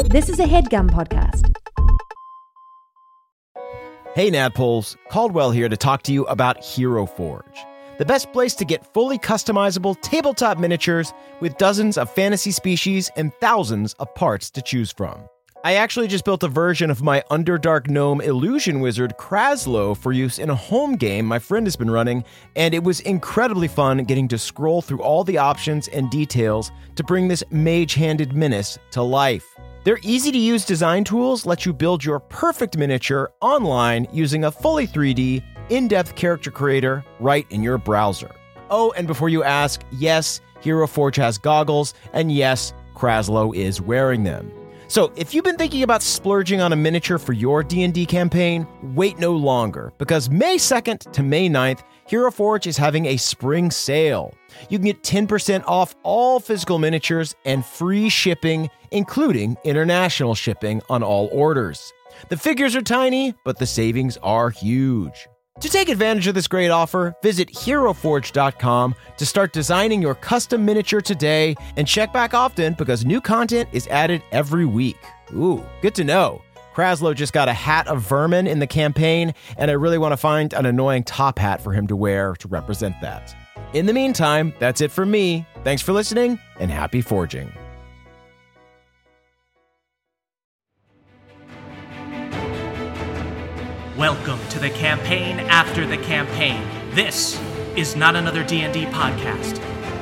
This is a HeadGum podcast. Hey Nadpoles, Caldwell here to talk to you about Hero Forge, the best place to get fully customizable tabletop miniatures with dozens of fantasy species and thousands of parts to choose from. I actually just built a version of my Underdark Gnome illusion wizard Kraslow for use in a home game my friend has been running, and it was incredibly fun getting to scroll through all the options and details to bring this mage-handed menace to life. Their easy-to-use design tools let you build your perfect miniature online using a fully 3D, in-depth character creator right in your browser. Oh, and before you ask, yes, Hero Forge has goggles, and yes, Kraslow is wearing them. So if you've been thinking about splurging on a miniature for your D&D campaign, wait no longer, because May 2nd to May 9th, Hero Forge is having a spring sale. You can get 10% off all physical miniatures and free shipping, including international shipping on all orders. The figures are tiny, but the savings are huge. To take advantage of this great offer, visit HeroForge.com to start designing your custom miniature today and check back often because new content is added every week. Ooh, good to know. Kraslow just got a hat of vermin in the campaign, and I really want to find an annoying top hat for him to wear to represent that. In the meantime, that's it for me. Thanks for listening, and happy forging. Welcome to the campaign after the campaign. This is not another D&D podcast.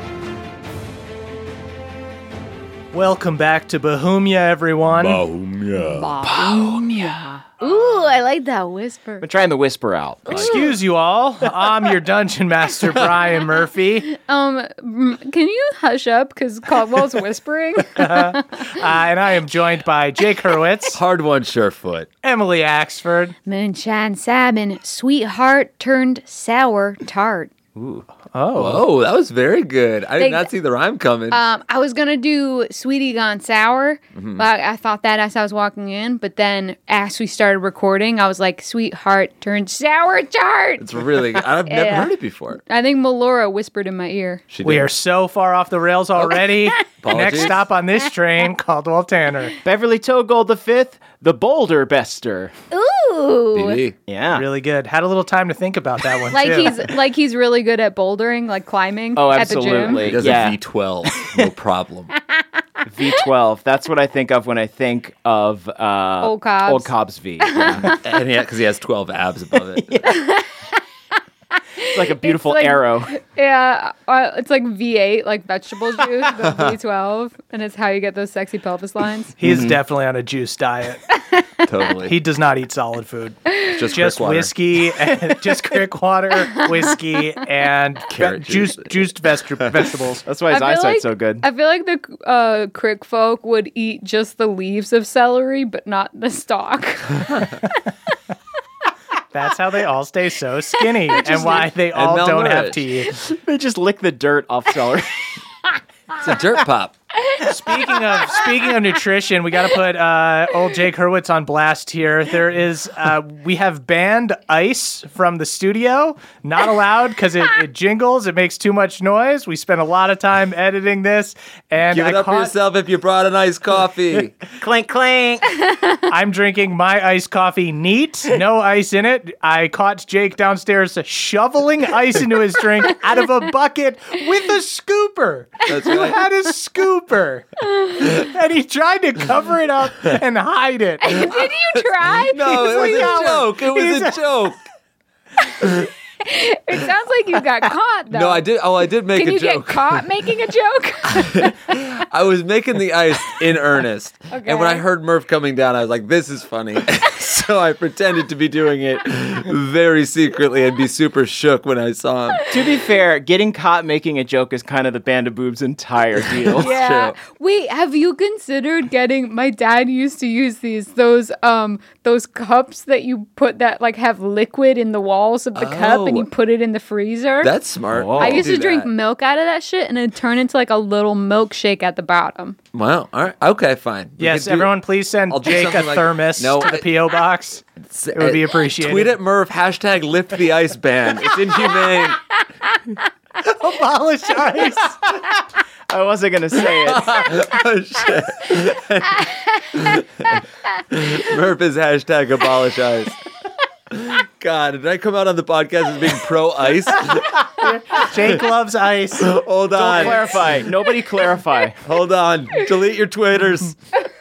Welcome back to Bohemia, everyone. Bohemia. Ooh, I like that whisper. Been trying the whisper out. Excuse you all. I'm your dungeon master, Brian Murphy. Can you hush up because Caldwell's whispering? And I am joined by Jake Hurwitz, Hard one, Surefoot. Emily Axford. Moonshine salmon, sweetheart turned sour tart. Oh, that was very good. I did not see the rhyme coming. I was gonna do Sweetie Gone Sour, but I thought that as I was walking in. But then as we started recording, I was like, "Sweetheart turned sour tart." It's really good. I've never heard it before. I think Melora whispered in my ear. We are so far off the rails already. Next stop on this train, Caldwell Tanner. Beverly Togold V, the Boulder Bester. Ooh, BB. Yeah. Really good. Had a little time to think about that one, like he's really good at bouldering, like climbing at the gym. He does a V12, no problem. V12. That's what I think of when I think of Old Cobb's. Old Cobb's V. Yeah. And because he has 12 abs above it. It's like a beautiful arrow. Yeah, it's like V8, like vegetable juice, but V12, and it's how you get those sexy pelvis lines. He's definitely on a juice diet. Totally. He does not eat solid food. Just whiskey, and just crick water, whiskey, and juiced vegetables. That's why his eyesight's so good. I feel like the crick folk would eat just the leaves of celery, but not the stalk. That's how they all stay so skinny and why they all don't have teeth. They just lick the dirt off celery. It's a dirt pop. Speaking of nutrition, we got to put old Jake Hurwitz on blast here. There is we have banned ice from the studio. Not allowed because it jingles. It makes too much noise. We spent a lot of time editing this, and Give it up for yourself if you brought an iced coffee. Clink, clink. I'm drinking my iced coffee neat, no ice in it. I caught Jake downstairs shoveling ice into his drink out of a bucket with a scooper. That's Who right. had a scooper? And he tried to cover it up and hide it. Did you try? No, it was a joke. It was a joke. It sounds like you got caught, though. No, I did. Oh, I did make Can a you joke. get caught making a joke? I was making the ice in earnest. Okay. And when I heard Murph coming down, I was like, this is funny. So I pretended to be doing it very secretly and be super shook when I saw him. To be fair, getting caught making a joke is kind of the Band of Boobs' entire deal. Yeah. Wait, have you considered getting? My dad used to use those cups that you put that like have liquid in the walls of the cup, and you put it in the freezer. That's smart. Whoa. I used to Do drink that. milk out of that shit, and it'd turn into like a little milkshake at the bottom. Wow. All right. Okay, fine. We Yes, could do- everyone, please send I'll do Jake a something like- thermos No, to the P.O. box. It would be appreciated. Tweet at Murph, hashtag lift the ice ban. It's inhumane. Abolish ice. I wasn't going to say it. Murph is hashtag abolish ice. God, did I come out on the podcast as being pro ice? Jake loves ice. Hold Don't on. clarify. Nobody clarify. Hold on. Delete your Twitters.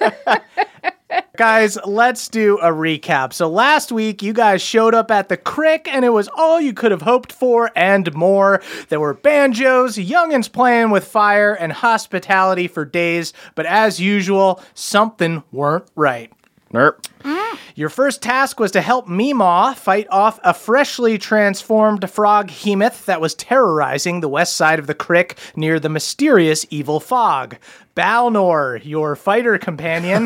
Guys, let's do a recap. So last week, you guys showed up at the Crick, and it was all you could have hoped for and more. There were banjos, youngins playing with fire, and hospitality for days. But as usual, something weren't right. Nerp. Your first task was to help Meemaw fight off a freshly transformed froghemoth that was terrorizing the west side of the Crick near the mysterious evil fog. Balnor, your fighter companion,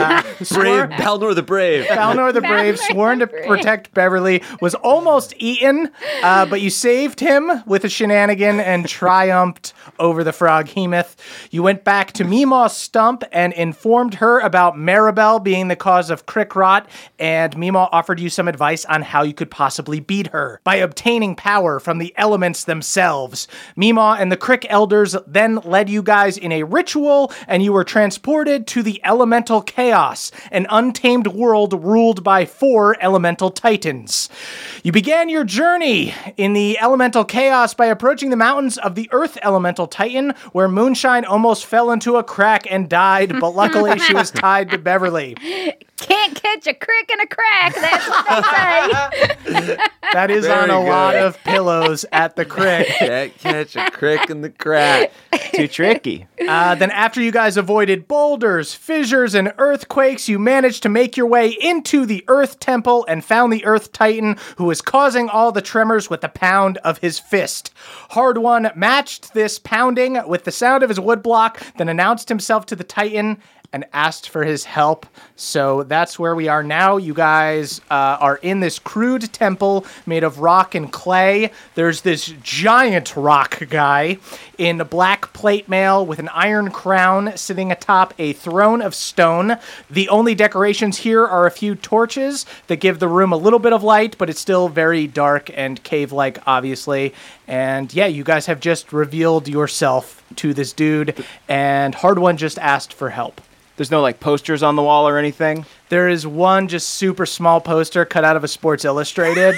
Balnor the Brave. Balnor the Brave, sworn to protect Beverly, was almost eaten, but you saved him with a shenanigan and triumphed over the froghemoth. You went back to Meemaw's stump and informed her about Maribel being the cause of Crick rot, and Meemaw offered you some advice on how you could possibly beat her by obtaining power from the elements themselves. Meemaw and the Crick elders then led you guys in a ritual, and you were transported to the Elemental Chaos, an untamed world ruled by 4 elemental titans. You began your journey in the Elemental Chaos by approaching the mountains of the Earth Elemental Titan, where Moonshine almost fell into a crack and died, but luckily she was tied to Beverly. Can't catch a crick in a crack. That's what they say. That is Very on a good. lot of pillows at the Crick. Can't catch a crick in the crack. Too tricky. Then after you guys avoided boulders, fissures, and earthquakes, you managed to make your way into the Earth Temple and found the Earth Titan, who was causing all the tremors with the pound of his fist. Hard One matched this pounding with the sound of his woodblock, then announced himself to the Titan and asked for his help. So that's where we are now. You guys are in this crude temple made of rock and clay. There's this giant rock guy in black plate mail with an iron crown sitting atop a throne of stone. The only decorations here are a few torches that give the room a little bit of light, but it's still very dark and cave-like, obviously. And yeah, you guys have just revealed yourself to this dude, and Hard One just asked for help. There's no like posters on the wall or anything. There is one just super small poster cut out of a Sports Illustrated,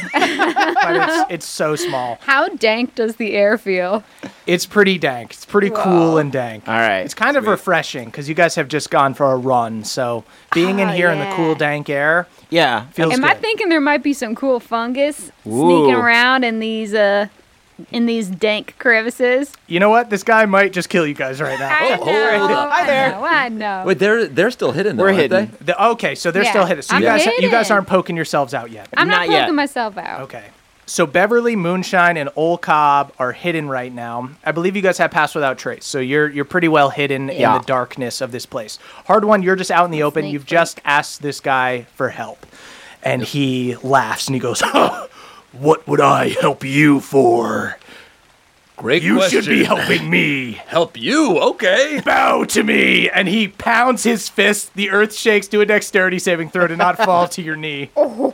but it's so small. How dank does the air feel? It's pretty dank. It's pretty cool and dank. All right. It's kind of refreshing because you guys have just gone for a run. So being in here in the cool, dank air Yeah. feels Am good. I thinking there might be some cool fungus Ooh. sneaking around in these dank crevices? You know what? This guy might just kill you guys right now. I know. hold up. Hi there. I know. Wait, they're still hidden though, We're aren't hidden. they? Okay, so they're Yeah, still hidden. So I'm you guys hidden. aren't poking yourselves out yet. I'm not Not yet. poking myself out. Okay. So Beverly, Moonshine, and Old Cobb are hidden right now. I believe you guys have Pass Without Trace, so you're pretty well hidden in Yeah. the darkness of this place. Hard One, you're just out in the open. Sneak You've peek. just asked this guy for help. And he laughs and he goes, "What would I help you for? Great You question. should be helping me. Help you? Okay. Bow to me." And he pounds his fist. The earth shakes. Do a dexterity saving throw to not fall to your knee.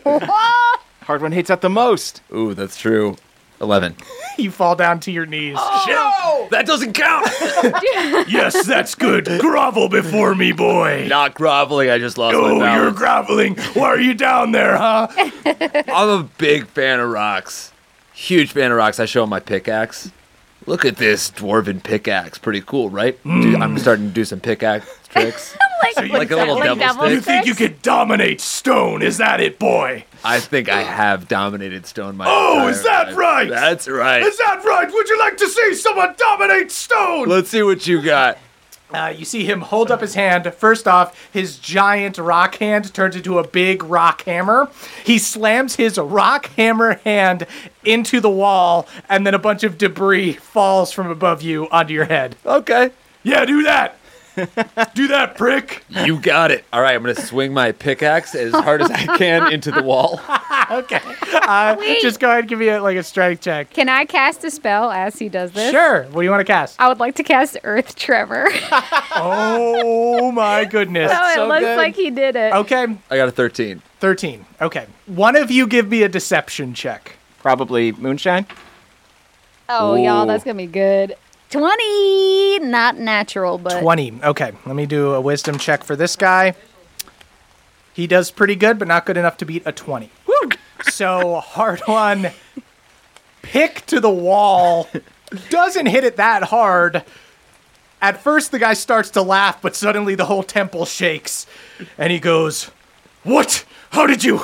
Hard One hates that the most. Ooh, that's true. 11. You fall down to your knees. No! That doesn't count! Yes, that's good. Grovel before me, boy. Not groveling, I just lost my Oh, you're balance. groveling. Why are you down there, huh? I'm a big fan of rocks. Huge fan of rocks. I show him my pickaxe. Look at this dwarven pickaxe. Pretty cool, right? Dude, I'm starting to do some pickaxe tricks. Like a little devil You stick. think you could dominate stone? Is that it, boy? I think I have dominated stone my Oh, entire is that life. right? That's right. Is that right? Would you like to see someone dominate stone? Let's see what you got. You see him hold up his hand. First off, his giant rock hand turns into a big rock hammer. He slams his rock hammer hand into the wall, and then a bunch of debris falls from above you onto your head. Okay. Yeah, do that. Do that, prick. You got it. All right, I'm going to swing my pickaxe as hard as I can into the wall. Okay. Wait. Just go ahead and give me a strength check. Can I cast a spell as he does this? Sure. What do you want to cast? I would like to cast Earth Tremor. Oh, my goodness. Oh, it so looks good. like he did it. Okay. I got a 13. 13. Okay. One of you give me a deception check. Probably Moonshine. Oh, y'all, that's gonna be good. 20, not natural, but 20. Okay, let me do a wisdom check for this guy. He does pretty good, but not good enough to beat a 20. Woo! So hard one, pick to the wall, doesn't hit it that hard. At first, the guy starts to laugh, but suddenly the whole temple shakes, and he goes, "What? How did you?"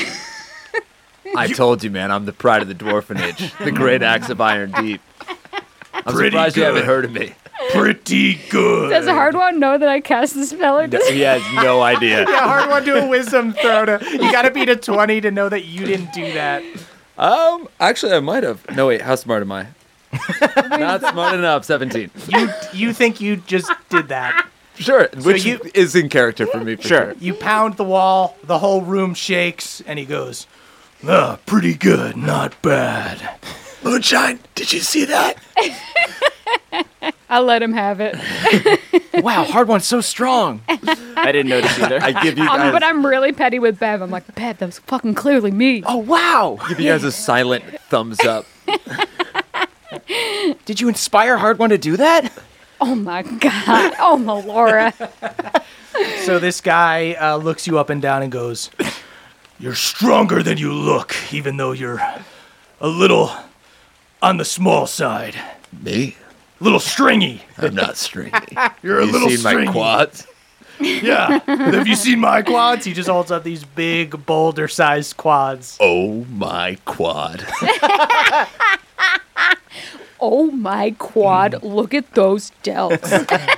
I told you, man, I'm the pride of the dwarfenage, the great axe of Iron Deep. I'm surprised you haven't heard of me. Pretty good. does a hard one know that I cast the spell? Or does He has no idea. Yeah, hard one to a wisdom throw. You gotta beat a 20 to know that you didn't do that. Actually, I might have. No, wait, how smart am I? Not smart enough, 17. You think you just did that. Sure, which you- is in character for me, for sure. You pound the wall, the whole room shakes, and he goes, pretty good, not bad. Moonshine, did you see that? I'll let him have it. Wow, hard one's so strong. I didn't notice either. I give you guys, But I'm really petty with Bev. I'm like, Bev, that was fucking clearly me. Oh, wow. give you guys a silent thumbs up. Did you inspire hard one to do that? Oh my God. Oh my Laura. So this guy looks you up and down and goes, "You're stronger than you look, even though you're a little on the small side. Me? Little stringy. I'm not stringy. You're a You little seen stringy. my quads? Yeah. Have you seen my quads?" He just holds up these big, boulder-sized quads. Oh, my quad. Oh my quad. Look at those delts.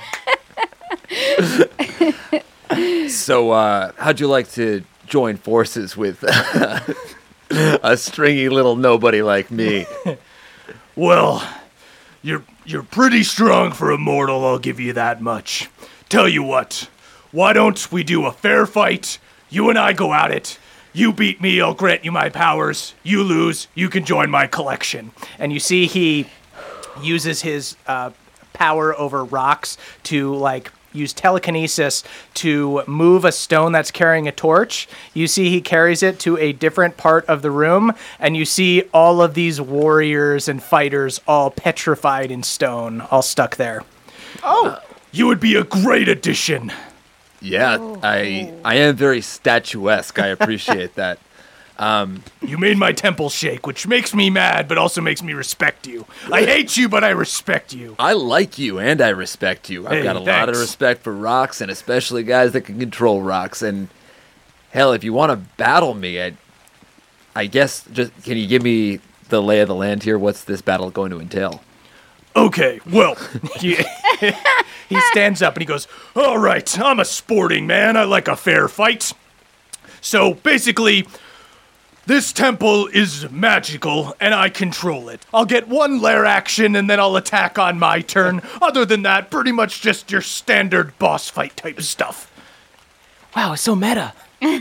So, how'd you like to join forces with a stringy little nobody like me? Well, you're pretty strong for a mortal, I'll give you that much. Tell you what, why don't we do a fair fight? You and I go at it. You beat me, I'll grant you my powers. You lose, you can join my collection. And you see he uses his power over rocks to, like, use telekinesis to move a stone that's carrying a torch. You see he carries it to a different part of the room, and you see all of these warriors and fighters all petrified in stone, all stuck there. Oh, you would be a great addition. Yeah, I am very statuesque. I appreciate that. You made my temple shake, which makes me mad, but also makes me respect you. I hate you, but I respect you. I like you and I respect you. I've Hey, got a lot of thanks. respect for rocks and especially guys that can control rocks. And hell, if you want to battle me, I guess just can you give me the lay of the land here? What's this battle going to entail? Okay, well, he stands up and he goes, "All right, I'm a sporting man. I like a fair fight. So basically, this temple is magical and I control it. I'll get one lair action and then I'll attack on my turn. Other than that, pretty much just your standard boss fight type stuff." Wow, it's so meta.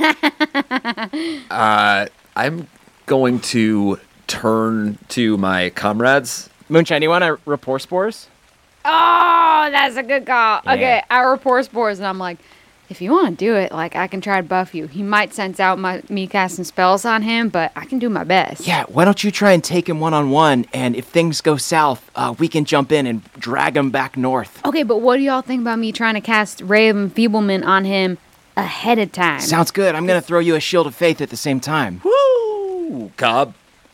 I'm going to turn to my comrades. Moonshine, do you want to rapport spores? Oh, that's a good call. Yeah. Okay, I rapport spores, and I'm like, if you want to do it, like, I can try to buff you. He might sense out me casting spells on him, but I can do my best. Yeah, why don't you try and take him one-on-one, and if things go south, we can jump in and drag him back north. Okay, but what do y'all think about me trying to cast Ray of Enfeeblement on him ahead of time? Sounds good. I'm going to throw you a shield of faith at the same time. Woo! Cobb.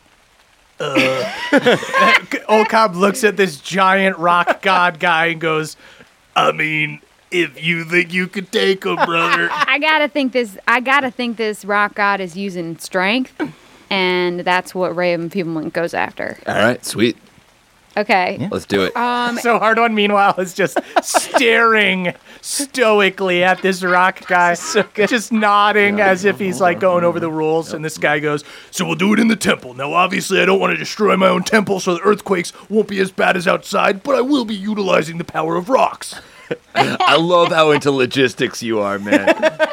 Old Cobb looks at this giant rock god guy and goes, "I mean, if you think you could take him, brother." I gotta think this rock god is using strength, and that's what Ray of Enfeeblement goes after. All right, sweet. Okay. Let's do it. So Hard One, meanwhile, is just staring stoically at this rock guy, just nodding as if he's like going over the rules. And this guy goes, "So we'll do it in the temple. Now, obviously, I don't want to destroy my own temple, so the earthquakes won't be as bad as outside, but I will be utilizing the power of rocks." I love how into logistics you are, man.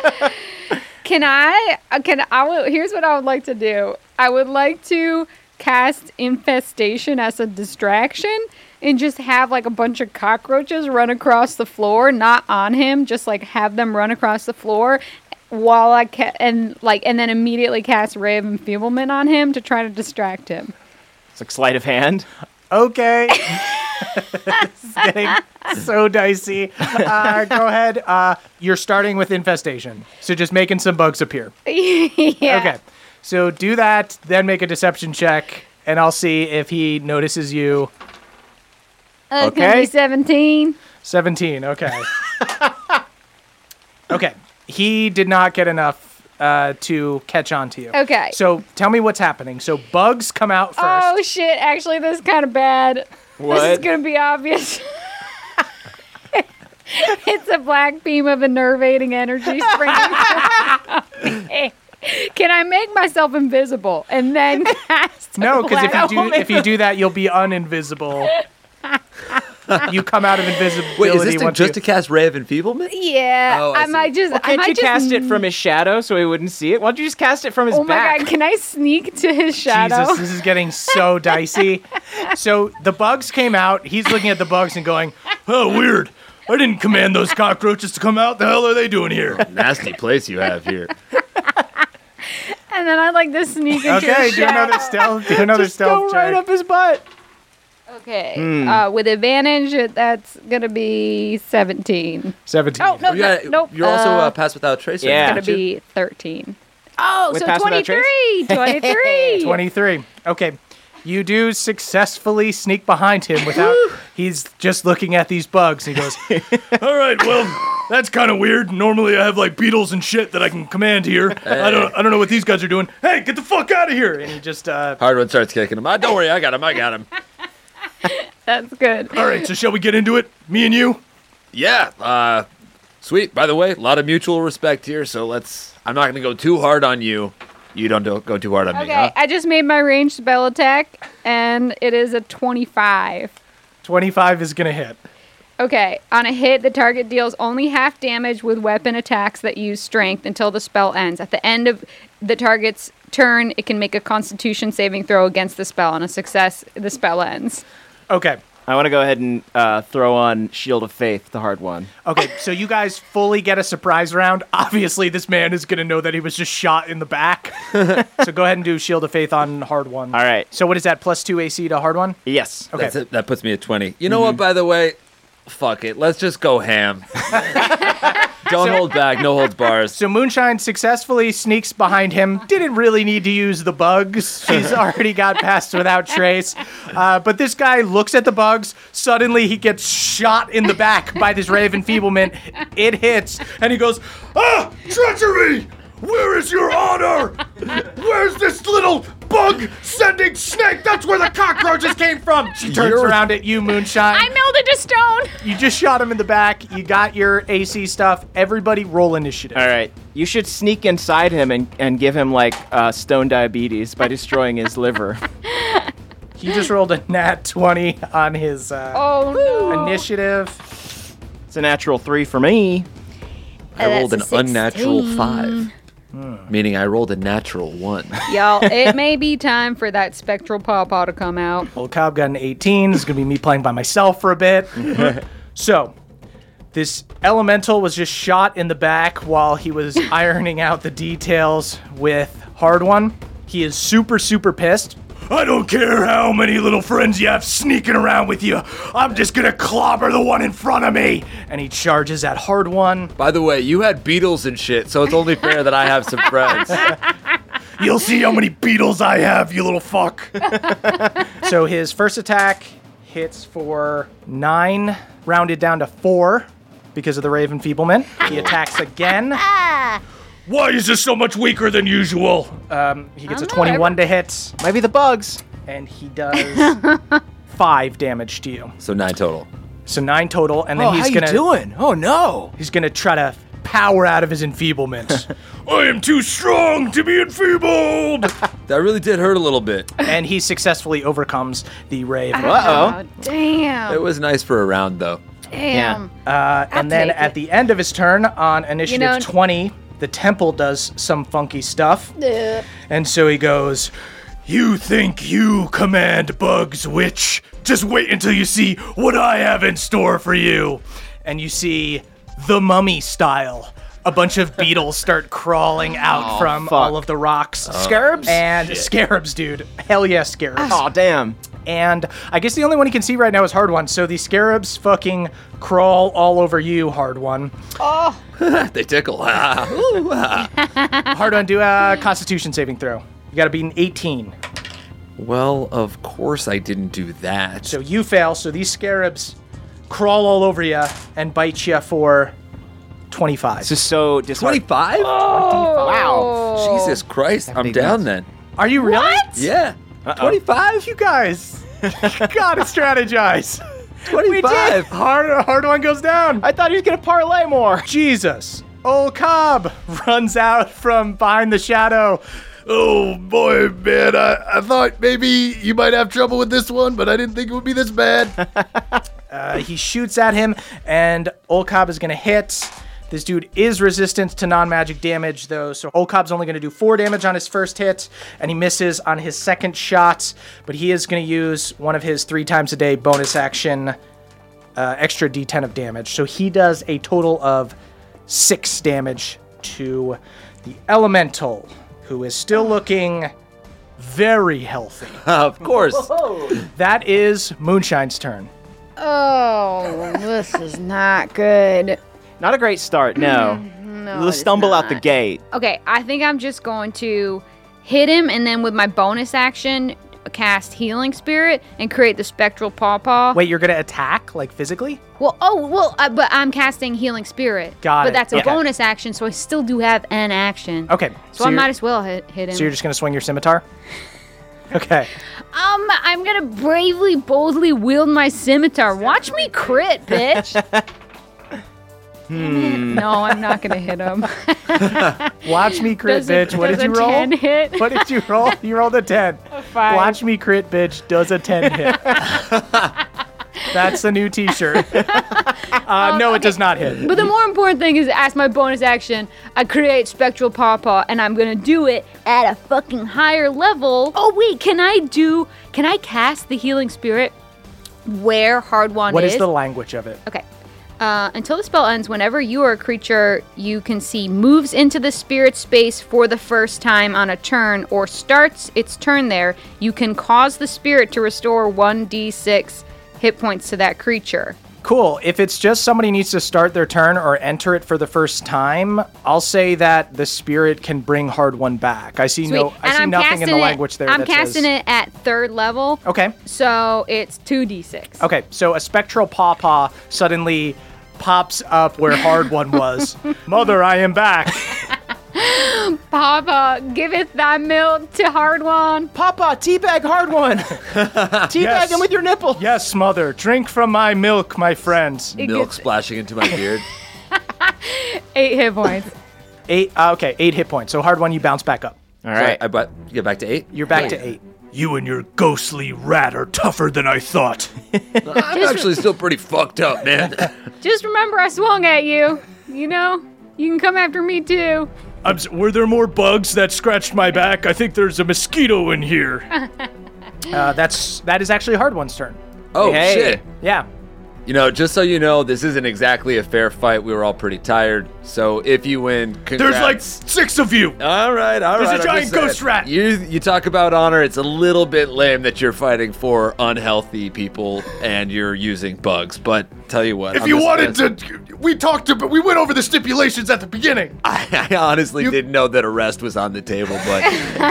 Here's what I would like to do. I would like to cast Infestation as a distraction and just have like a bunch of cockroaches run across the floor, not on him, just like have them run across the floor while and then immediately cast Ray of Enfeeblement on him to try to distract him. It's like sleight of hand. Okay. It's getting so dicey. Go ahead. You're starting with infestation. So just making some bugs appear. Yeah. Okay. So do that, then make a deception check, and I'll see if he notices you. It's gonna be 17. 17, okay. Okay. He did not get enough to catch on to you. Okay. So tell me what's happening. So bugs come out first. Oh shit! Actually, this is kind of bad. What? This is gonna be obvious. It's a black beam of enervating energy springing from me. Can I make myself invisible and then cast? No, because black- if you do that, you'll be uninvisible. You come out of invisibility. Wait, is this once just you- to cast Ray of Enfeeblement? Yeah, Oh, I I might see. just. I Can't might you just, cast it from his shadow so he wouldn't see it? Why don't you just cast it from his Oh my back? god! Can I sneak to his shadow? Jesus, this is getting so dicey. So the bugs came out. He's looking at the bugs and going, "Oh, weird. I didn't command those cockroaches to come out. The hell are they doing here?" Nasty place you have here. And then I'd like to sneak into Okay, his do shadow. another stealth. Do another Just go stealth right check. up his butt. Okay, with advantage, that's gonna be 17. 17. Oh no, nope. You're also pass without trace. Yeah. Gonna be 13. Oh, With so pass without 23. 23. 23. Okay. You do successfully sneak behind him without. He's just looking at these bugs. He goes, "All right, well, that's kind of weird. Normally, I have like beetles and shit that I can command here. I don't know what these guys are doing. Hey, get the fuck out of here!" And he just. Hard one starts kicking him. Don't worry, I got him. That's good. All right, so shall we get into it? Me and you. Yeah. Sweet. By the way, a lot of mutual respect here. So I'm not gonna go too hard on you. You don't go too hard on me. Okay, Huh? I just made my ranged spell attack, and it is a 25. 25 is gonna hit. Okay, on a hit, the target deals only half damage with weapon attacks that use strength until the spell ends. At the end of the target's turn, it can make a Constitution saving throw against the spell. On a success, the spell ends. Okay. I want to go ahead and throw on Shield of Faith, the hard one. Okay, so you guys fully get a surprise round. Obviously, this man is going to know that he was just shot in the back. So go ahead and do Shield of Faith on hard one. All right. So what is that, +2 AC to hard one? Yes. Okay. That's it. That puts me at 20. You know what? By the way, fuck it. Let's just go ham. Don't hold back. No holds bars. So Moonshine successfully sneaks behind him. Didn't really need to use the bugs. She's already got past without trace. But this guy looks at the bugs. Suddenly he gets shot in the back by this Ray of Enfeeblement. It hits, and he goes, "Ah, treachery! Where is your honor? Where's this little bug-sending snake? That's where the cockroaches came from." She turns around at you, Moonshine. I melted to stone! You just shot him in the back. You got your AC stuff. Everybody roll initiative. All right. You should sneak inside him and give him, like, stone diabetes by destroying his liver. He just rolled a nat 20 on his Oh no. initiative. It's a natural 3 for me. I rolled an That's a 16. unnatural 5. Meaning I rolled a natural 1. Y'all, it may be time for that spectral pawpaw to come out. Old Cobb got an 18. This is going to be me playing by myself for a bit. So, this elemental was just shot in the back while he was ironing out the details with Hard One. He is super, super pissed. "I don't care how many little friends you have sneaking around with you. I'm just going to clobber the one in front of me." And he charges at Hard One. By the way, you had beetles and shit, so it's only fair that I have some friends. "You'll see how many beetles I have, you little fuck." So his first attack hits for 9, rounded down to 4 because of the Ray of Enfeeblement. He attacks again. "Why is this so much weaker than usual?" He gets a 21 to hit, Might be the bugs. and he does 5 damage to you. So 9 total. So 9 total, and then Oh, he's how gonna you doing? Oh, no. he's gonna try to power out of his enfeeblement. "I am too strong to be enfeebled." That really did hurt a little bit. And he successfully overcomes the Ray of Uh-oh. Damn. It was nice for a round, though. Damn. And then take at it. the end of his turn on initiative know- 20, the temple does some funky stuff. And so he goes, "You think you command bugs, witch? Just wait until you see what I have in store for you." And you see the Mummy style. A bunch of beetles start crawling out from fuck. all of the rocks. Scarabs? And scarabs, dude. Hell yeah, scarabs. Oh, damn. and I guess the only one he can see right now is Hard One. So the scarabs fucking crawl all over you, Hard One. They tickle. Hard One, do a Constitution saving throw. You got to beat an 18. Well, of course I didn't do that. So you fail. So these scarabs crawl all over you and bite you for 25. This is so disheartening. 25? Wow. Jesus Christ, I'm big down nuts. then. Are you really? What? Yeah. 25? You guys gotta strategize. 25. Hard One goes down. I thought he was going to parlay more. Jesus. Old Cobb runs out from behind the shadow. Oh boy, man, I thought maybe you might have trouble with this one, but I didn't think it would be this bad. He shoots at him, and Old Cobb is going to hit. This dude is resistant to non-magic damage, though, so Old Cobb's only going to do 4 damage on his first hit, and he misses on his second shot, but he is going to use one of his 3 times a day bonus action extra d10 of damage. So he does a total of 6 damage to the Elemental, who is still looking very healthy. Of course. That is Moonshine's turn. Oh, this is not good. Not a great start, no. No, We'll it's stumble out the not. gate. Okay, I think I'm just going to hit him and then with my bonus action, cast Healing Spirit and create the Spectral Pawpaw. Wait, you're going to attack, like physically? But I'm casting Healing Spirit. Got it. But that's a Okay. bonus action, so I still do have an action. Okay. So I you're- might as well hit him. So you're just going to swing your scimitar? Okay. I'm gonna bravely, boldly wield my scimitar. Watch me crit, bitch. No, I'm not gonna hit him. Watch me crit, Does a- bitch. What does did you a roll? 10 hit? What did you roll? You rolled a 10. 5. Watch me crit, bitch. Does a 10 hit? That's the new t-shirt. No, it does not hit. But the more important thing is, as my bonus action, I create Spectral Pawpaw, and I'm gonna do it at a fucking higher level. Oh wait, can I cast the Healing Spirit where Hard One What is? is the language of it? Okay. Until the spell ends, whenever you or a creature you can see moves into the spirit space for the first time on a turn or starts its turn there, you can cause the spirit to restore 1d6 hit points to that creature. Cool. If it's just somebody needs to start their turn or enter it for the first time, I'll say that the spirit can bring Hard One back. I see Sweet. I see nothing in the language there I'm that casting says... it at 3rd level, Okay. so it's 2d6. Okay, so a spectral pawpaw suddenly pops up where Hard One was. Mother, I am back. Papa, giveth thy milk to Hard One. Papa, teabag Hard One. Teabag Yes. him with your nipple. Yes, mother, drink from my milk, my friends. It Milk gets splashing into my beard. 8 hit points. 8 hit points. So Hard One, you bounce back up. All right. Get back to 8? You're back to 8. You and your ghostly rat are tougher than I thought. I'm actually still pretty fucked up, man. Just remember I swung at you. You know, you can come after me too. Were there more bugs that scratched my back? I think there's a mosquito in here. That is actually Hard One's turn. Oh, Hey. shit. Yeah. You know, just so you know, this isn't exactly a fair fight. We were all pretty tired. So if you win, congrats. There's like 6 of you. All right. There's a I'm giant just saying. ghost rat. You talk about honor. It's a little bit lame that you're fighting for unhealthy people and you're using bugs. But tell you what, If you wanted to, we went over the stipulations at the beginning. I honestly didn't know that arrest was on the table, but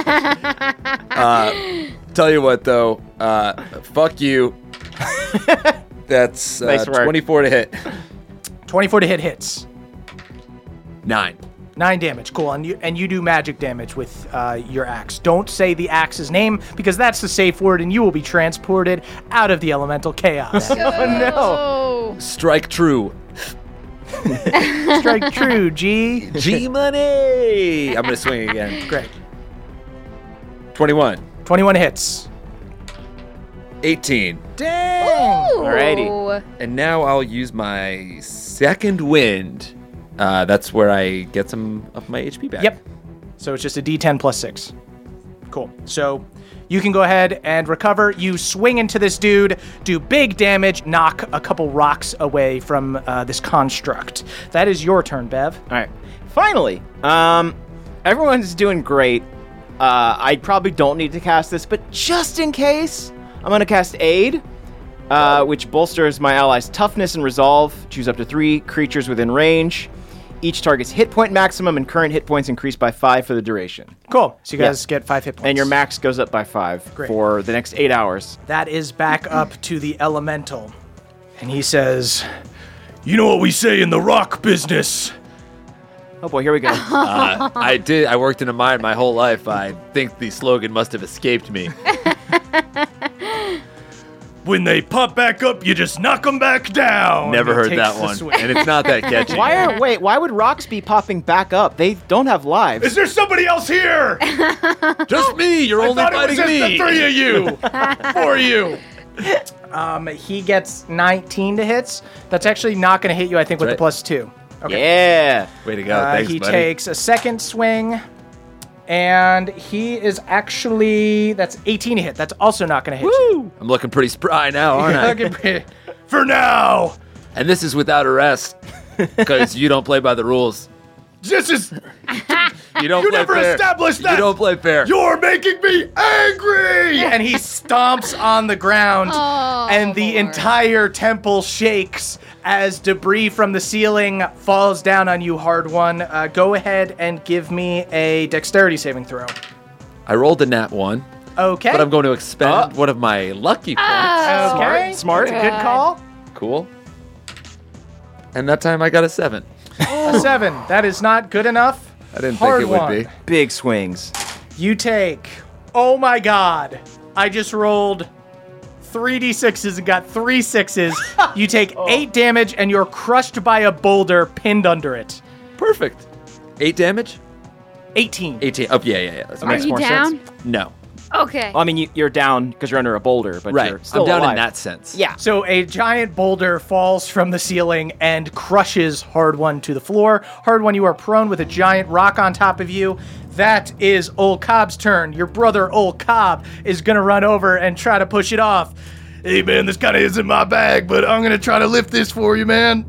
tell you what though, fuck you. That's Nice work. 24 to hit. 24 to hit hits. 9. 9 damage. Cool. And you do magic damage with your axe. Don't say the axe's name because that's the safe word and you will be transported out of the elemental chaos. Oh. Strike true. Strike true, G. G money. I'm gonna swing again. Great. 21. 21 hits. 18. Dang. Alrighty. And now I'll use my second wind. That's where I get some of my HP back. Yep. So it's just a D10 plus 6. Cool. So you can go ahead and recover. You swing into this dude, do big damage, knock a couple rocks away from this construct. That is your turn, Bev. All right. Finally, everyone's doing great. I probably don't need to cast this, but just in case, I'm going to cast Aid, which bolsters my allies' toughness and resolve. Choose up to 3 creatures within range. Each target's hit point maximum and current hit points increase by 5 for the duration. Cool. So you guys get 5 hit points. And your max goes up by 5 for the next 8 hours. That is back up to the elemental. And he says, You know what we say in the rock business? Oh boy, here we go. I worked in a mine my whole life. I think the slogan must have escaped me. When they pop back up, you just knock them back down. Never heard takes that the one. swing. And it's not that catchy. Why would rocks be popping back up? They don't have lives. Is there somebody else here? Just me. You're only Thought it was fighting just me. the 3 of you. For you. he gets 19 to hits. That's actually not going to hit you, I think, with Right. the +2. Okay. Yeah. Way to go. Thanks, he buddy. takes a second swing, and he is actually, that's 18 to hit. That's also not going to hit you. I'm looking pretty spry now, aren't I? Looking pretty- For now. And this is without arrest. Because you don't play by the rules. This is... You don't You play never fair. established that. You don't play fair. You're making me angry. and he stomps on the ground, Oh, and the Lord. entire temple shakes as debris from the ceiling falls down on you, Hard One. Go ahead and give me a dexterity saving throw. I rolled a nat 1, Okay. but I'm going to expend one of my lucky points. Okay. Smart. Good call. Cool. And that time I got a 7. A 7. That is not good enough. I didn't Hard think it would one. be. Big swings. You take, oh my god, I just rolled 3d6s and got 3 6s. You take 8 damage and you're crushed by a boulder pinned under it. Perfect. 8 damage? 18. 18. Oh, yeah. That's Are makes you more down? sense. No. Okay. Well, I mean, you're down because you're under a boulder, but Right. you're still I'm down alive. in that sense. Yeah. So a giant boulder falls from the ceiling and crushes Hard One to the floor. Hard One, you are prone with a giant rock on top of you. That is Old Cobb's turn. Your brother, Old Cobb, is going to run over and try to push it off. Hey, man, this kind of isn't my bag, but I'm going to try to lift this for you, man.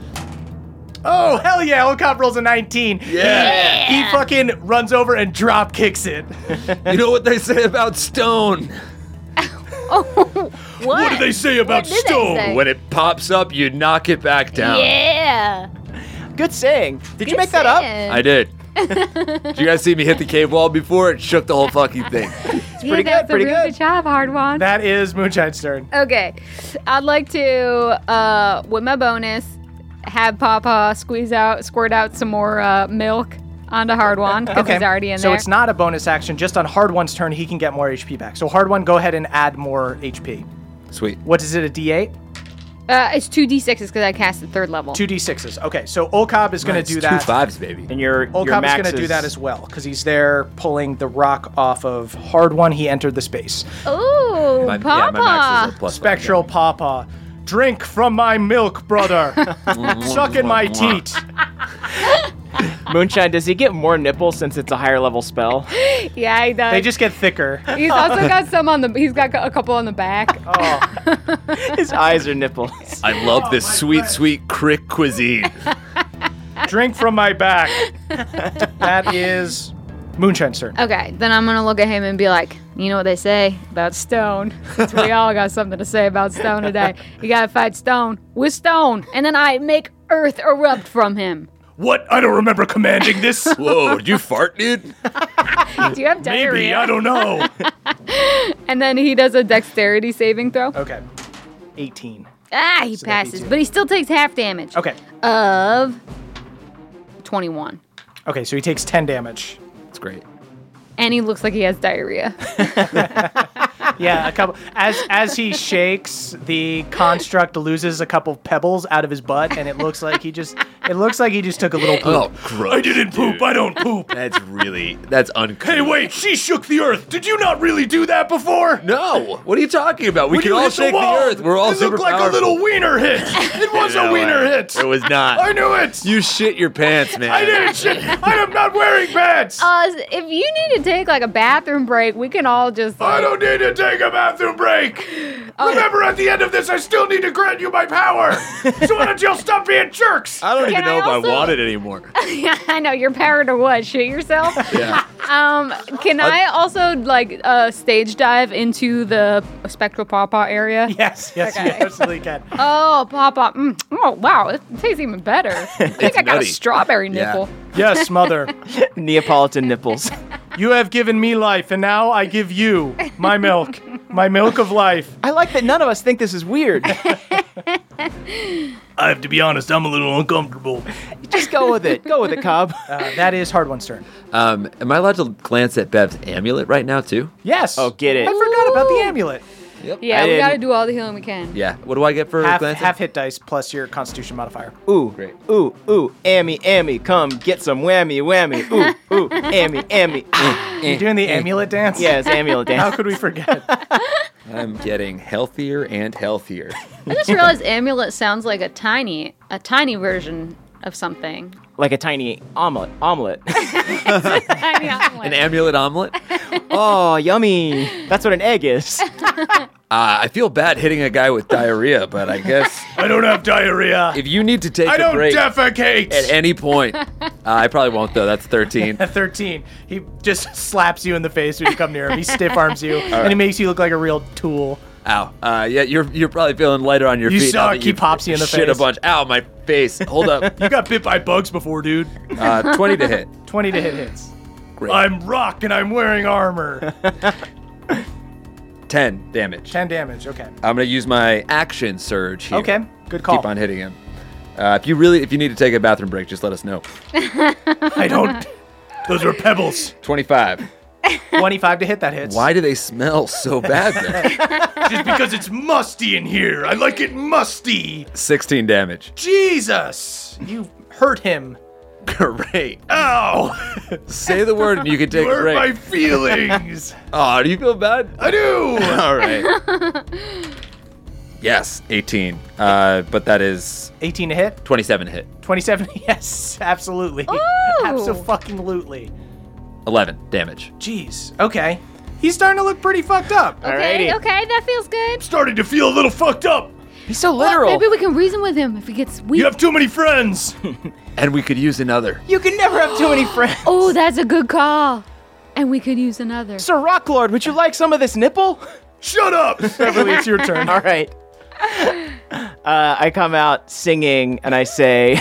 Oh, hell yeah. Old Cobb rolls a 19. Yeah. He fucking runs over and drop kicks it. You know what they say about stone? What do they say about What did they stone? say? When it pops up, you knock it back down. Yeah. Good saying. Did you Good make that up? saying. I did. Did you guys see me hit the cave wall before? It shook the whole fucking thing. pretty good, pretty really good. good job, Hard One. That is Moonshine's turn. Okay, I'd like to, with my bonus, have Papa squirt out some more milk onto Hard One because he's already in so there. it's not a bonus action. Just on Hard One's turn, he can get more HP back. So Hard One, go ahead and add more HP. Sweet. What is it, a D8? It's 2d6s because I cast at 3rd level. 2d6s. Okay, so Old Cobb is going to do that. 2 5s, baby. And your Old your Cobb is max going to do that as well because he's there pulling the rock off of Hard One. He entered the space. Ooh, My Papa. max is a +5. Spectral Pawpaw. Drink from my milk, brother. Suck in my teat. Moonshine, does he get more nipples since it's a higher level spell? Yeah, he does. They just get thicker. He's also got some on the. He's got a couple on the back. His eyes are nipples. I love this sweet, sweet crick cuisine. Drink from my back. That is Moonshine's turn. Okay, then I'm gonna look at him and be like, you know what they say about stone? We all got something to say about stone today. You gotta fight stone with stone, and then I make earth erupt from him. What? I don't remember commanding this. Whoa, did you fart, dude? Do you have diarrhea? Maybe, I don't know. And then he does a dexterity saving throw. Okay. 18. Ah, he So that beats passes, you. but he still takes half damage. Okay. Of 21. Okay, so he takes 10 damage. That's great. And he looks like he has diarrhea. Yeah, a couple. As he shakes, the construct loses a couple pebbles out of his butt, and it looks like he just took a little poop. Oh, gross. I didn't poop. I don't poop. That's uncouth. Hey, wait, she shook the earth. Did you not really do that before? No. What are you talking about? We When can you all hit shake the wall, earth. We're all it super looked like powerful. a little wiener hit. It was a wiener hit. It was not. I knew it. You shit your pants, man. I didn't shit. I am not wearing pants. If you need to take like a bathroom break, we can all just. I Like, don't need to take a bathroom break. Remember, at the end of this, I still need to grant you my power. So why don't y'all stop being jerks? I don't even Can I know if also- I want it anymore. Yeah, I know. Your power to what? Shit yourself? Yeah. Can I also, stage dive into the spectral pawpaw area? Yes, you absolutely can. Oh, pawpaw. Oh, wow. It tastes even better. I think I got nutty. a strawberry nipple. Yes, mother. Neapolitan nipples. You have given me life, and now I give you my milk of life. I like that none of us think this is weird. I have to be honest, I'm a little uncomfortable. Just go with it. Go with it, Cobb. That is Hard One's turn. Am I allowed to glance at Bev's amulet right now too? Yes. Oh, get it. I forgot about the amulet. Yeah, I we didn't- got to do all the healing we can. Yeah. What do I get for glancing? Half hit dice plus your Constitution modifier. Ooh, Great. ooh, Ammy, come get some whammy. Ooh, Ammy. You're doing the amulet dance? Yeah, it's amulet How dance. could we forget? I'm getting healthier and healthier. I just realized amulet sounds like a tiny version of something. Like a tiny omelet. Tiny omelet. An amulet omelet? Oh, yummy. That's what an egg is. I feel bad hitting a guy with diarrhea, but I guess I don't have diarrhea. if you need to take I a don't break defecate. at any point, I probably won't though. That's 13. At 13, he just slaps you in the face when you come near him. He stiff arms you, and he makes you look like a real tool. Ow. Yeah, you're probably feeling lighter on your You feet. now suck. that He pops you in the shit face. a bunch. Ow, my face. Hold up. You got bit by bugs before, dude. 20 to hit. 20 to hit hits. Great. I'm Rock and I'm wearing armor. 10 damage. 10 damage. Okay. I'm gonna use my action surge here. Okay. Good call. Keep on hitting him. If you need to take a bathroom break, just let us know. I don't. Those are pebbles. 25. 25 to hit. That hits. Why do they smell so bad then? Just because it's musty in here. I like it musty. 16 damage. Jesus! You hurt him. Great. Ow! Say the word and you can take You a hurt break. my feelings. Oh, do you feel bad? I do. All right. Yes, 18. But that is 18 to hit. 27 hit. 27. Yes, absolutely. Ooh. Abso-fucking-lutely. 11 damage. Jeez. Okay. He's starting to look pretty fucked up. Okay, Alrighty. okay, that feels good. Starting to feel a little fucked up. He's so Well, literal. maybe we can reason with him if he gets weak. You have too many friends. And we could use another. You can never have too many friends. Oh, that's a good call. And we could use another. Sir Rocklord, would you like some of this nipple? Shut up. Beverly, it's your turn. All right. I come out singing and I say,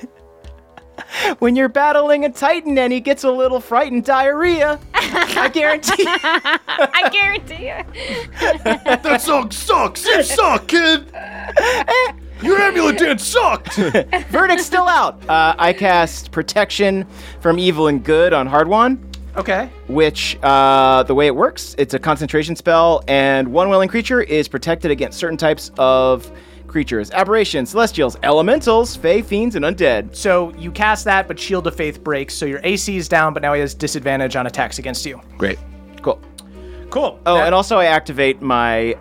when you're battling a titan and he gets a little frightened diarrhea, I guarantee. I guarantee you. That song sucks. You suck, kid. Your amulet dance sucked. Verdict's still out. I cast Protection from Evil and Good on Hardwan, Okay. which, the way it works, it's a concentration spell, and one willing creature is protected against certain types of creatures. Aberrations, Celestials, Elementals, Fae, Fiends, and Undead. So you cast that, but Shield of Faith breaks, so your AC is down, but now he has disadvantage on attacks against you. Great. Cool. Cool. Oh, and also I activate my,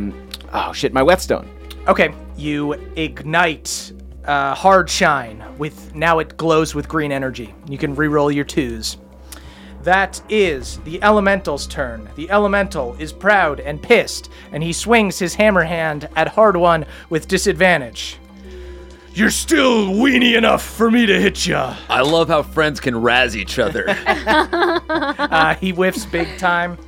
my whetstone. Okay, you ignite Hard Shine with now it glows with green energy. You can reroll your 2s. That is the Elemental's turn. The Elemental is proud and pissed, and he swings his hammer hand at Hard One with disadvantage. You're still weenie enough for me to hit ya. I love how friends can razz each other. He whiffs big time,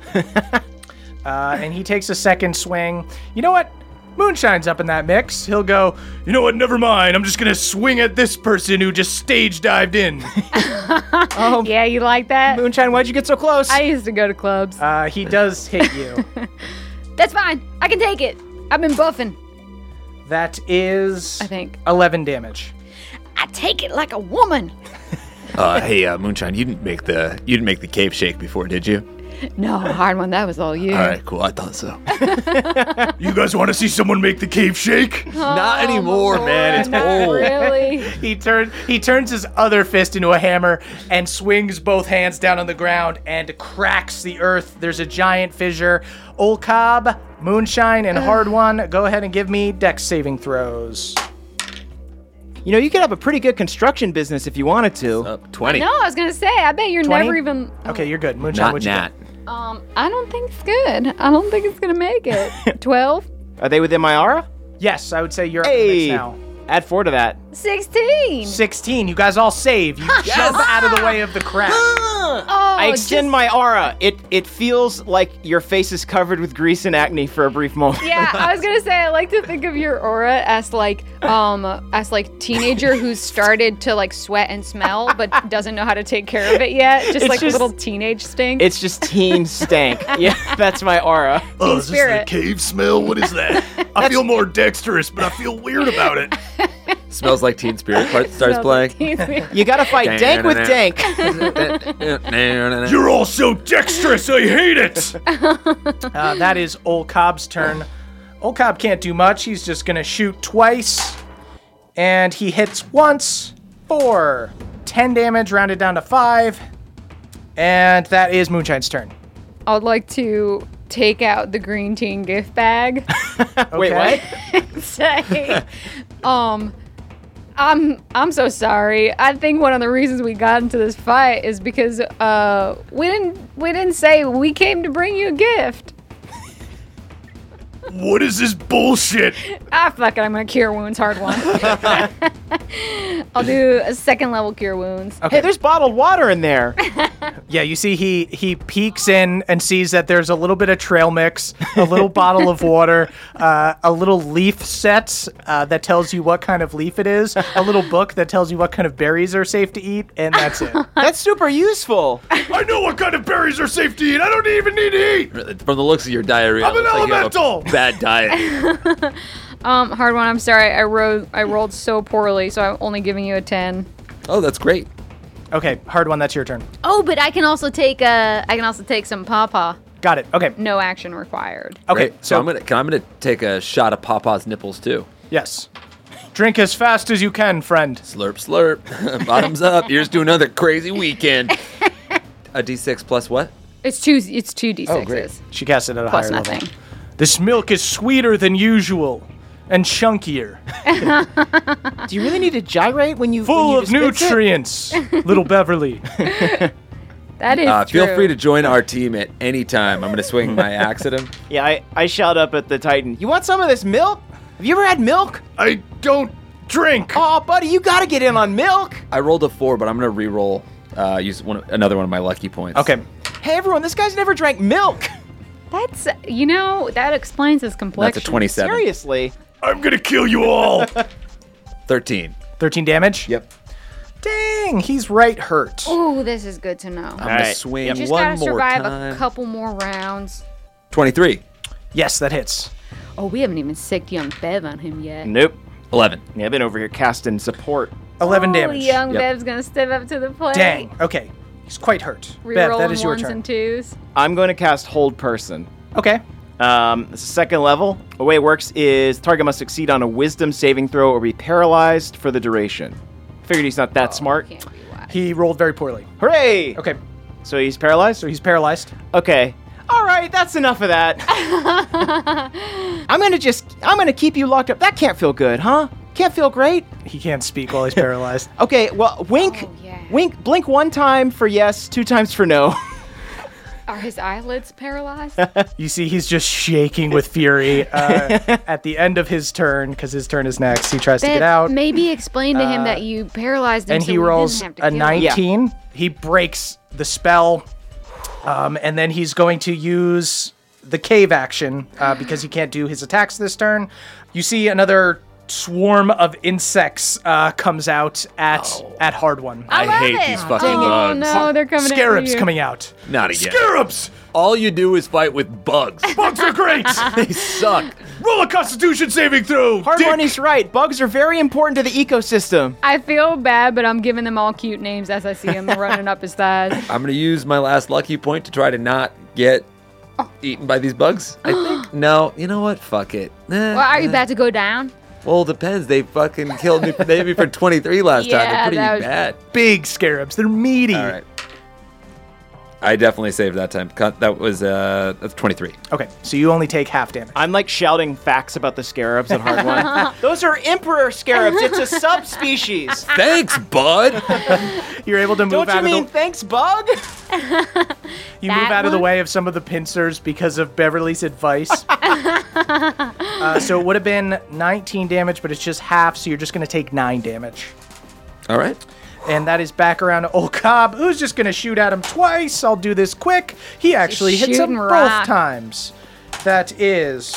and he takes a second swing. You know what? Moonshine's up in that mix. He'll go, You know what? Never mind. I'm just gonna swing at this person who just stage dived in. Yeah, you like that? Moonshine, why'd you get so close? I used to go to clubs. he does hit you. That's fine. I can take it. I've been buffing. That is, I think. 11 damage. I take it like a woman. Hey, Moonshine, you didn't make the cave shake before, did you? No, hard one. That was all you. All right, cool. I thought so. You guys want to see someone make the cave shake? Not anymore, man. It's old. Really? He turns his other fist into a hammer and swings both hands down on the ground and cracks the earth. There's a giant fissure. Old Cobb, Moonshine, and Hard One, go ahead and give me dex saving throws. You know, you could have a pretty good construction business if you wanted to. 20. No, I was gonna say. I bet you're 20? never even. Okay, you're good. Moonshine, Not what'd you Nat. get? I don't think it's good. I don't think it's gonna make it. 12? Are they within my aura? Yes, I would say you're up in the mix Hey, now. add 4 to that. 16! 16. You guys all save. You jump out of the way of the crab. Oh, I extend my aura. It feels like your face is covered with grease and acne for a brief moment. Yeah, I was gonna say I like to think of your aura as like teenager who's started to like sweat and smell but doesn't know how to take care of it yet. Just It's like just- little teenage stink. It's just teen stank. Yeah, that's my aura. Oh, is this the spirit. cave smell? What is that? I feel more dexterous, but I feel weird about it. Smells like Teen Spirit part starts Smells playing. like teen spirit. You gotta fight dank with dank. You're all so dexterous, I hate it. That is Old Cobb's turn. Old Cobb can't do much. He's just going to shoot twice. And he hits once for 10 damage, rounded down to 5. And that is Moonshine's turn. I would like to take out the green teen gift bag. Wait, what? Say, I'm so sorry. I think one of the reasons we got into this fight is because we didn't say we came to bring you a gift. What is this bullshit? Fuck it, I'm gonna cure wounds, hard one. I'll do a 2nd level cure wounds. Hey, there's bottled water in there. Yeah, you see he peeks in and sees that there's a little bit of trail mix, a little bottle of water, a little leaf set that tells you what kind of leaf it is, a little book that tells you what kind of berries are safe to eat, and that's it. That's super useful. I know what kind of berries are safe to eat. I don't even need to eat. From the looks of your diarrhea, I'm it an looks like you have a elemental. bad diet. Hard one, I'm sorry. I rolled so poorly, so I'm only giving you a 10. Oh, that's great. Okay, hard one, that's your turn. Oh, but I can also take some pawpaw. Got it. Okay. No action required. Okay, Great. So I'm gonna take a shot of Papa's nipples too. yes. Drink as fast as you can, friend. Slurp, slurp. Bottoms up. Here's to another crazy weekend. A D6 plus what? It's two d6s. Oh, great. She cast it at a Plus higher nothing. level. This milk is sweeter than usual and chunkier, Do you really need to gyrate when you full when of you dispense it? nutrients. Little Beverly. That is true. Feel free to join our team at any time. I'm gonna swing my axe at him. Yeah, I shout up at the Titan. You want some of this milk? Have you ever had milk? I don't drink. Oh, buddy, you gotta get in on milk. I rolled a 4, but I'm gonna re-roll. Use another one of my lucky points. Okay. Hey, everyone, this guy's never drank milk. That's that explains his complexion. That's a 27. Seriously. I'm gonna kill you all. 13. 13 damage? Yep. Dang, he's right hurt. Ooh, this is good to know. I'm gonna right. swing You just one gotta more survive time. a couple more rounds. 23. Yes, that hits. Oh, we haven't even sicked young Bev on him yet. Nope. 11. Yeah, I've been over here casting support. 11 Oh, damage. young Yep. Bev's gonna step up to the plate. Dang. Okay. He's quite hurt. Bev, that is your ones turn. and twos. I'm going to cast Hold Person. Okay. It's 2nd level. The way it works is target must succeed on a Wisdom saving throw or be paralyzed for the duration. Figured he's not that smart. Can't be wise. He rolled very poorly. Hooray! Okay. So he's paralyzed? So he's paralyzed. Okay. All right, that's enough of that. I'm gonna keep you locked up. That can't feel good, huh? Can't feel great. He can't speak while he's paralyzed. Okay, well, wink, Oh, yeah. wink, blink 1 time for yes, 2 times for no. Are his eyelids paralyzed? You see, he's just shaking with fury at the end of his turn, because his turn is next. He tries to get out, Maybe explain to him that you paralyzed him and so he we rolls didn't have to a kill him. 19. He breaks the spell, and then he's going to use the cave action because he can't do his attacks this turn. You see another swarm of insects comes out at Hard One. I love hate it. these fucking Oh bugs. no, they're coming Scarabs at you. coming out. Not again. Scarabs. All you do is fight with bugs. Bugs are great. They suck. Roll a Constitution saving throw. Hard Dick. one, he's right. Bugs are very important to the ecosystem. I feel bad, but I'm giving them all cute names as I see them running up his thighs. I'm gonna use my last lucky point to try to not get eaten by these bugs. I think. No, you know what? Fuck it. Well, are you about to go down? Well, depends. They fucking killed me. They hit me for 23 last time. Yeah, They're pretty that was- bad. Big scarabs. They're meaty. All right. I definitely saved that time. That was that's 23. Okay, so you only take half damage. I'm like shouting facts about the scarabs at Hard One. Those are emperor scarabs. It's a subspecies. Thanks, bud. You're able to move Don't you out of mean the thanks, bug? You move out of the way of some of the pincers because of Beverly's advice. So it would have been 19 damage, but it's just half, so you're just going to take 9 damage. All right. And that is back around to old Cobb, who's just going to shoot at him twice. I'll do this quick. He actually hits him shooting both rock. times. That is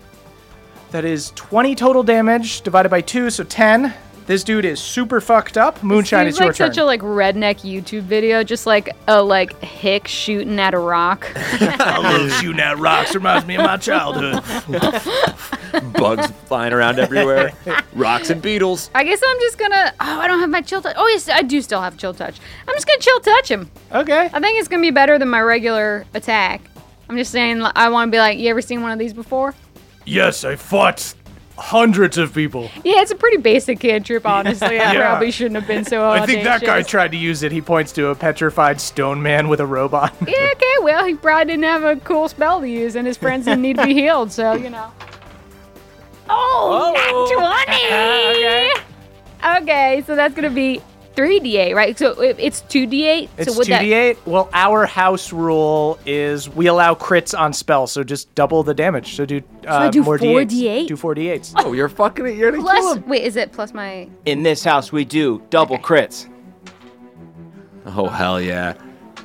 20 total damage divided by 2, so 10. This dude is super fucked up. Moonshine, Seems it's your like turn. such a redneck YouTube video, just like a hick shooting at a rock. I love shooting at rocks. Reminds me of my childhood. Bugs flying around everywhere. Rocks and beetles. I guess I'm just gonna. Oh, I don't have my chill touch. Oh yes, I do still have chill touch. I'm just gonna chill touch him. Okay. I think it's gonna be better than my regular attack. I'm just saying. I want to be like, you ever seen one of these before? Yes, I fought hundreds of people. Yeah, it's a pretty basic cantrip, honestly. I Yeah. probably shouldn't have been so audacious. I think that guy tried to use it. He points to a petrified stone man with a robot. Yeah, okay, well, he probably didn't have a cool spell to use, and his friends didn't need to be healed, so, you know. Oh, nat 20! Okay, so that's going to be 3d8, right? So it's 2d8? It's so would 2d8. Well, our house rule is we allow crits on spells, so just double the damage. So do, I do more 4 d8s. D8? Do 4 d8s. Oh, you're fucking it. You're gonna kill Plus, him. wait, is it plus my... In this house, we do double crits. Oh, hell yeah.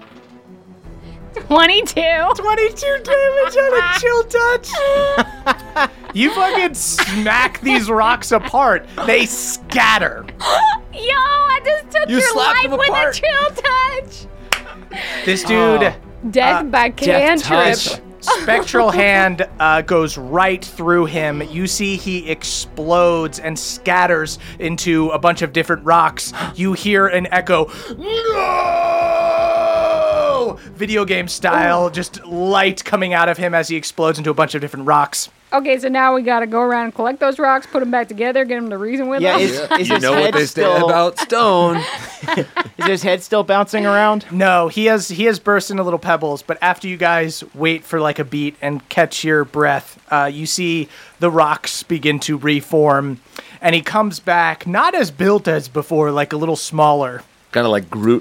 22? 22 damage on a chill touch. You fucking smack these rocks apart. They scatter. Yo, I just took You your slapped life him with apart. a chill touch! This dude, Death by death cantrip. touch. spectral hand goes right through him. You see he explodes and scatters into a bunch of different rocks. You hear an echo, no! Video game style, just light coming out of him as he explodes into a bunch of different rocks. Okay, so now we gotta go around and collect those rocks, put them back together, get them to reason with Yeah, us. is You his know what head they say still about stone. is his head still bouncing around? No, he has burst into little pebbles, but after you guys wait for like a beat and catch your breath, you see the rocks begin to reform, and he comes back not as built as before, like a little smaller. Kind of like Groot.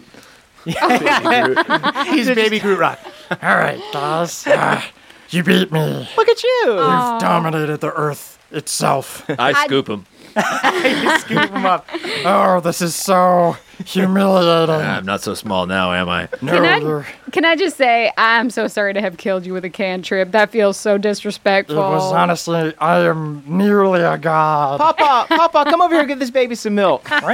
He's baby Groot Rock. All right, guys. You beat me. Look at you. You've dominated the earth itself. I scoop him. Scoop him up. Oh, this is so humiliating. I'm not so small now, am I? No, Can I just say, I'm so sorry to have killed you with a cantrip. That feels so disrespectful. it was honestly, I am nearly a god. Papa, come over here and give this baby some milk. All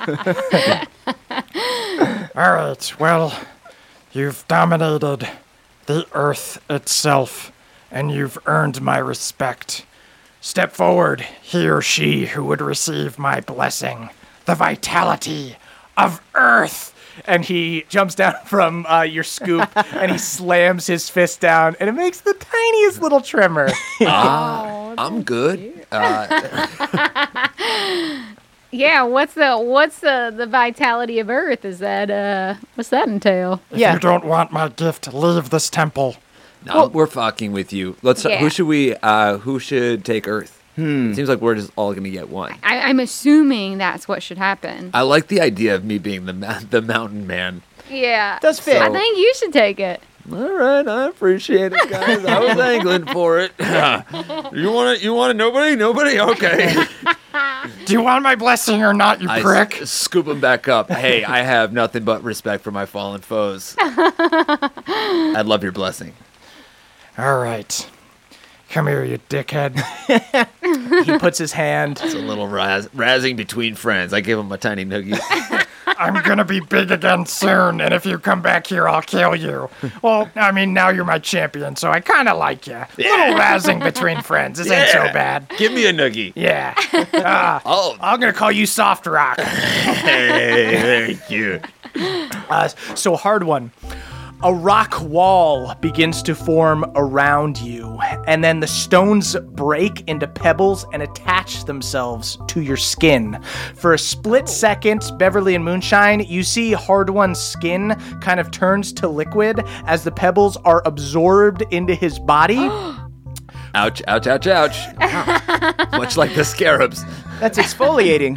right, well, you've dominated the earth itself, and you've earned my respect. Step forward, he or she who would receive my blessing, the vitality of earth. And he jumps down from your scoop and he slams his fist down, and it makes the tiniest little tremor. I'm good. Yeah, what's the vitality of Earth? Is that what's that entail? If Yeah. you don't want my gift, leave this temple. No, we're fucking with you. Let's. Yeah. Who should we? Who should take Earth? It seems like we're just all gonna get one. I'm assuming that's what should happen. I like the idea of me being the mountain man. Yeah, Does fit. I think you should take it. All right, I appreciate it, guys. I was angling for it. You want it? You want it? Nobody? Nobody? Okay. Do you want my blessing or not, you I prick? scoop him back up. Hey, I have nothing but respect for my fallen foes. I'd love your blessing. All right. Come here, you dickhead. He puts his hand. It's a little razzing between friends. I give him a tiny noogie. I'm gonna be big again soon, and if you come back here, I'll kill you. Well, I mean, now you're my champion, so I kind of like you. Little razzing between friends. This ain't so bad. Give me a noogie. Yeah. Oh, I'm gonna call you Soft Rock. hey, very cute. So hard one. A rock wall begins to form around you, and then the stones break into pebbles and attach themselves to your skin. For a split second, Beverly and Moonshine, you see Hard One's skin kind of turns to liquid as the pebbles are absorbed into his body. Ouch, ouch, ouch, ouch. Much like the scarabs. That's exfoliating.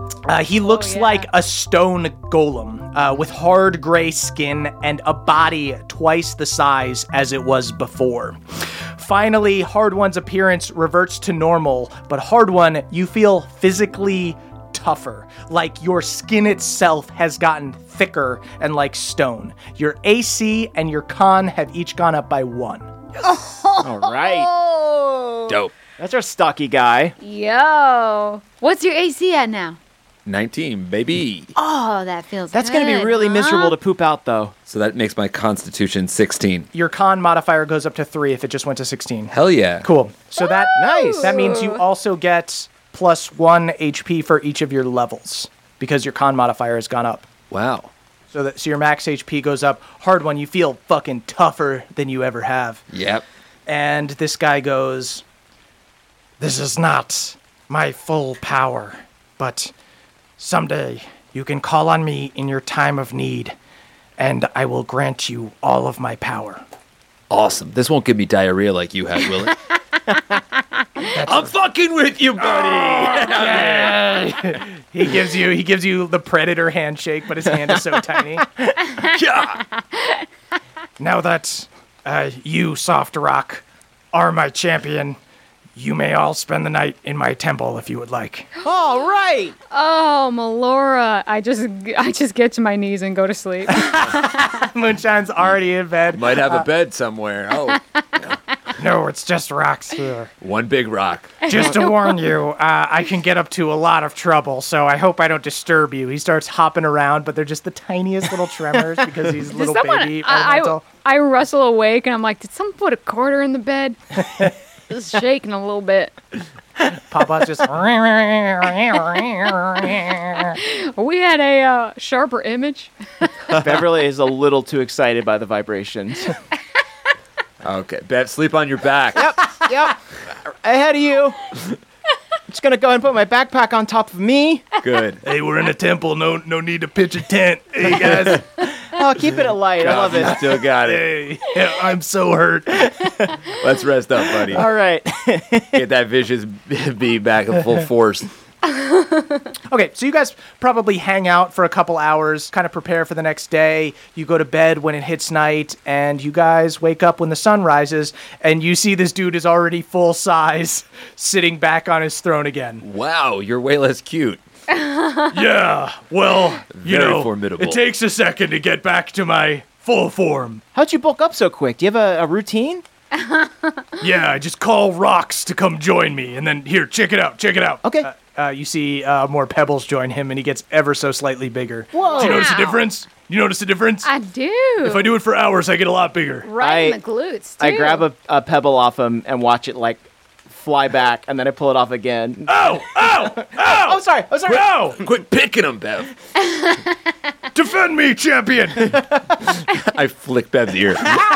He looks like a stone golem with hard gray skin and a body twice the size as it was before. Finally, Hard One's appearance reverts to normal, but Hard One, you feel physically tougher, like your skin itself has gotten thicker and like stone. Your AC and your con have each gone up by 1. All right. Dope. That's our stocky guy. Yo. What's your AC at now? 19, baby. Oh, that feels That's good. going to be really miserable to poop out, though. So that makes my constitution 16. Your con modifier goes up to 3 if it just went to 16. Hell yeah. Cool. So that Nice. That means you also get plus 1 HP for each of your levels because your con modifier has gone up. Wow. So your max HP goes up. Hard One, you feel fucking tougher than you ever have. Yep. And this guy goes, This is not my full power, but someday you can call on me in your time of need, and I will grant you all of my power. Awesome. This won't give me diarrhea like you had, will it? I'm fucking with you, buddy. he gives you the predator handshake, but his hand is so tiny. Yeah. Now that you, Soft Rock, are my champion, you may all spend the night in my temple if you would like. All right. Oh, Melora. I just get to my knees and go to sleep. Moonshine's already in bed. Might have a bed somewhere. Oh, No, it's just rocks here. one big rock. Just to warn you, I can get up to a lot of trouble, so I hope I don't disturb you. He starts hopping around, but they're just the tiniest little tremors because he's a little baby I elemental. rustle awake and I'm like, did someone put a quarter in the bed? It's shaking a little bit. Papa's just We had a sharper image. Beverly is a little too excited by the vibrations. Okay. Bev, sleep on your back. Yep. Ahead of you. Just going to go ahead and put my backpack on top of me. Good. Hey, we're in a temple. No need to pitch a tent. Hey guys. Oh, keep it light. I love You it. still got it. Hey, yeah, I'm so hurt. Let's rest up, buddy. All right. Get that vicious bee back in full force. Okay, so you guys probably hang out for a couple hours, kind of prepare for the next day. You go to bed when it hits night, and you guys wake up when the sun rises, and you see this dude is already full size, sitting back on his throne again. Wow, you're way less cute. Yeah, well, Very formidable. it takes a second to get back to my full form. How'd you bulk up so quick? Do you have a routine? Yeah, I just call rocks to come join me, and then here, check it out. Okay. You see more pebbles join him, and he gets ever so slightly bigger. Whoa. Do you notice a Wow. difference? You notice a difference? I do. If I do it for hours, I get a lot bigger. Right in I- the glutes, too. I grab a pebble off him and watch it like fly back, and then I pull it off again. Oh, sorry. no! Quit picking him, Bev. Defend me, champion! I flick Bev's ear.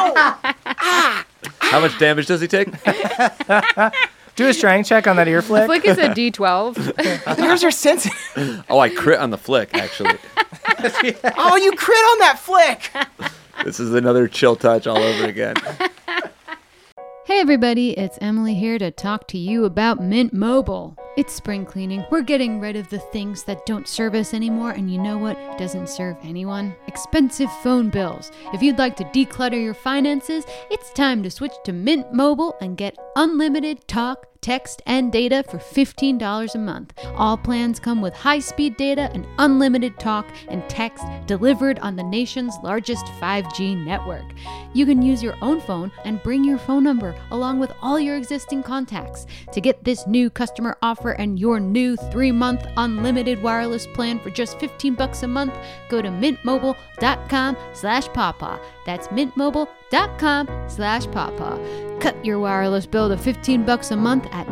How much damage does he take? Do a strength check on that ear flick. Flick is a D12. Yours are sensitive. Oh, I crit on the flick, actually. Oh, you crit on that flick. This is another chill touch all over again. Hey everybody, it's Emily here to talk to you about Mint Mobile. It's spring cleaning. We're getting rid of the things that don't serve us anymore, and you know what doesn't serve anyone? Expensive phone bills. If you'd like to declutter your finances, it's time to switch to Mint Mobile and get unlimited talk, text, and data for $15 a month. All plans come with high-speed data and unlimited talk and text delivered on the nation's largest 5G network. You can use your own phone and bring your phone number along with all your existing contacts. To get this new customer offer and your new 3-month unlimited wireless plan for just $15 a month, go to mintmobile.com/pawpaw. That's mintmobile.com/pawpaw. Cut your wireless bill to $15 a month at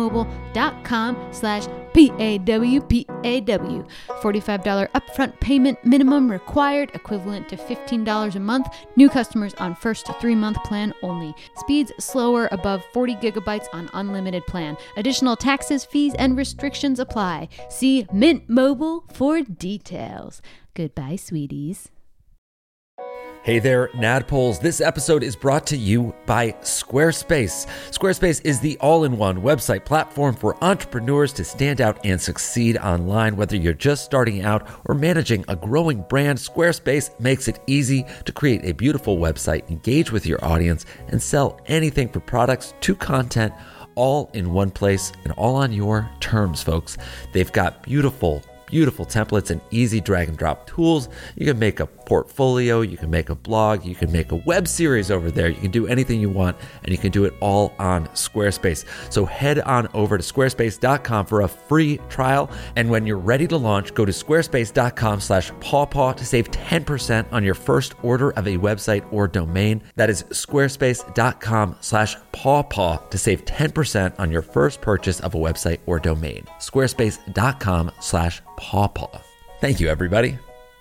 mintmobile.com/PAWPAW. $45 upfront payment minimum required, equivalent to $15 a month. New customers on first 3-month plan only. Speeds slower above 40 gigabytes on unlimited plan. Additional taxes, fees, and restrictions apply. See Mint Mobile for details. Goodbye, sweeties. Hey there, Nadpoles. This episode is brought to you by Squarespace. Squarespace is the all-in-one website platform for entrepreneurs to stand out and succeed online. Whether you're just starting out or managing a growing brand, Squarespace makes it easy to create a beautiful website, engage with your audience, and sell anything from products to content, all in one place and all on your terms, folks. They've got beautiful templates and easy drag and drop tools. You can make a portfolio, you can make a blog, you can make a web series over there. You can do anything you want, and you can do it all on Squarespace. So head on over to squarespace.com for a free trial. And when you're ready to launch, go to squarespace.com/pawpaw to save 10% on your first order of a website or domain. That is squarespace.com/pawpaw to save 10% on your first purchase of a website or domain. Squarespace.com/pawpaw. Thank you, everybody.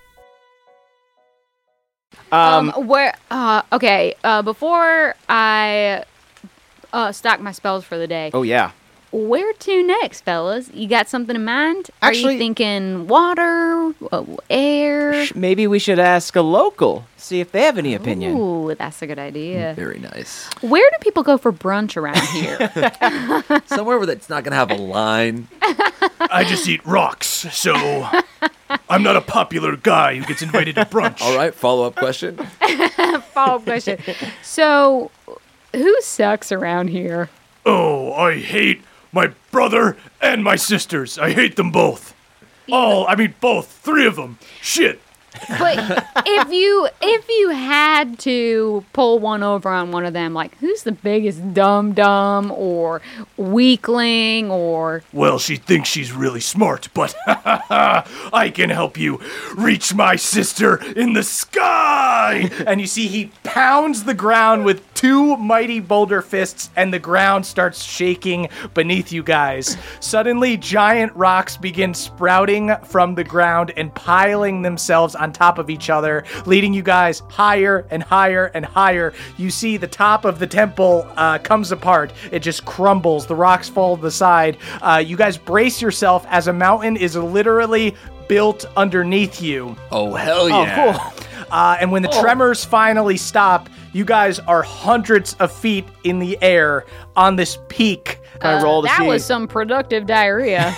Before I stock my spells for the day. Oh, yeah. Where to next, fellas? You got something in mind? Are you thinking water, air? Maybe we should ask a local, see if they have any opinion. Ooh, that's a good idea. Very nice. Where do people go for brunch around here? Somewhere where it's not going to have a line. I just eat rocks, so I'm not a popular guy who gets invited to brunch. All right, follow-up question. Follow-up question. So, who sucks around here? Oh, I hate my brother and my sisters. I hate them both. Both. 3 of them. Shit. But if you had to pull one over on one of them, like, who's the biggest dum-dum or weakling or... Well, she thinks she's really smart, but I can help you reach my sister in the sky! And you see he pounds the ground with 2 mighty boulder fists, and the ground starts shaking beneath you guys. Suddenly, giant rocks begin sprouting from the ground and piling themselves on top of each other, leading you guys higher and higher and higher. You see the top of the temple comes apart. It just crumbles. The rocks fall to the side. You guys brace yourself as a mountain is literally built underneath you. Oh, hell yeah. Oh, cool. And when the tremors finally stop, you guys are hundreds of feet in the air on this peak. Can I roll to see? That was some productive diarrhea.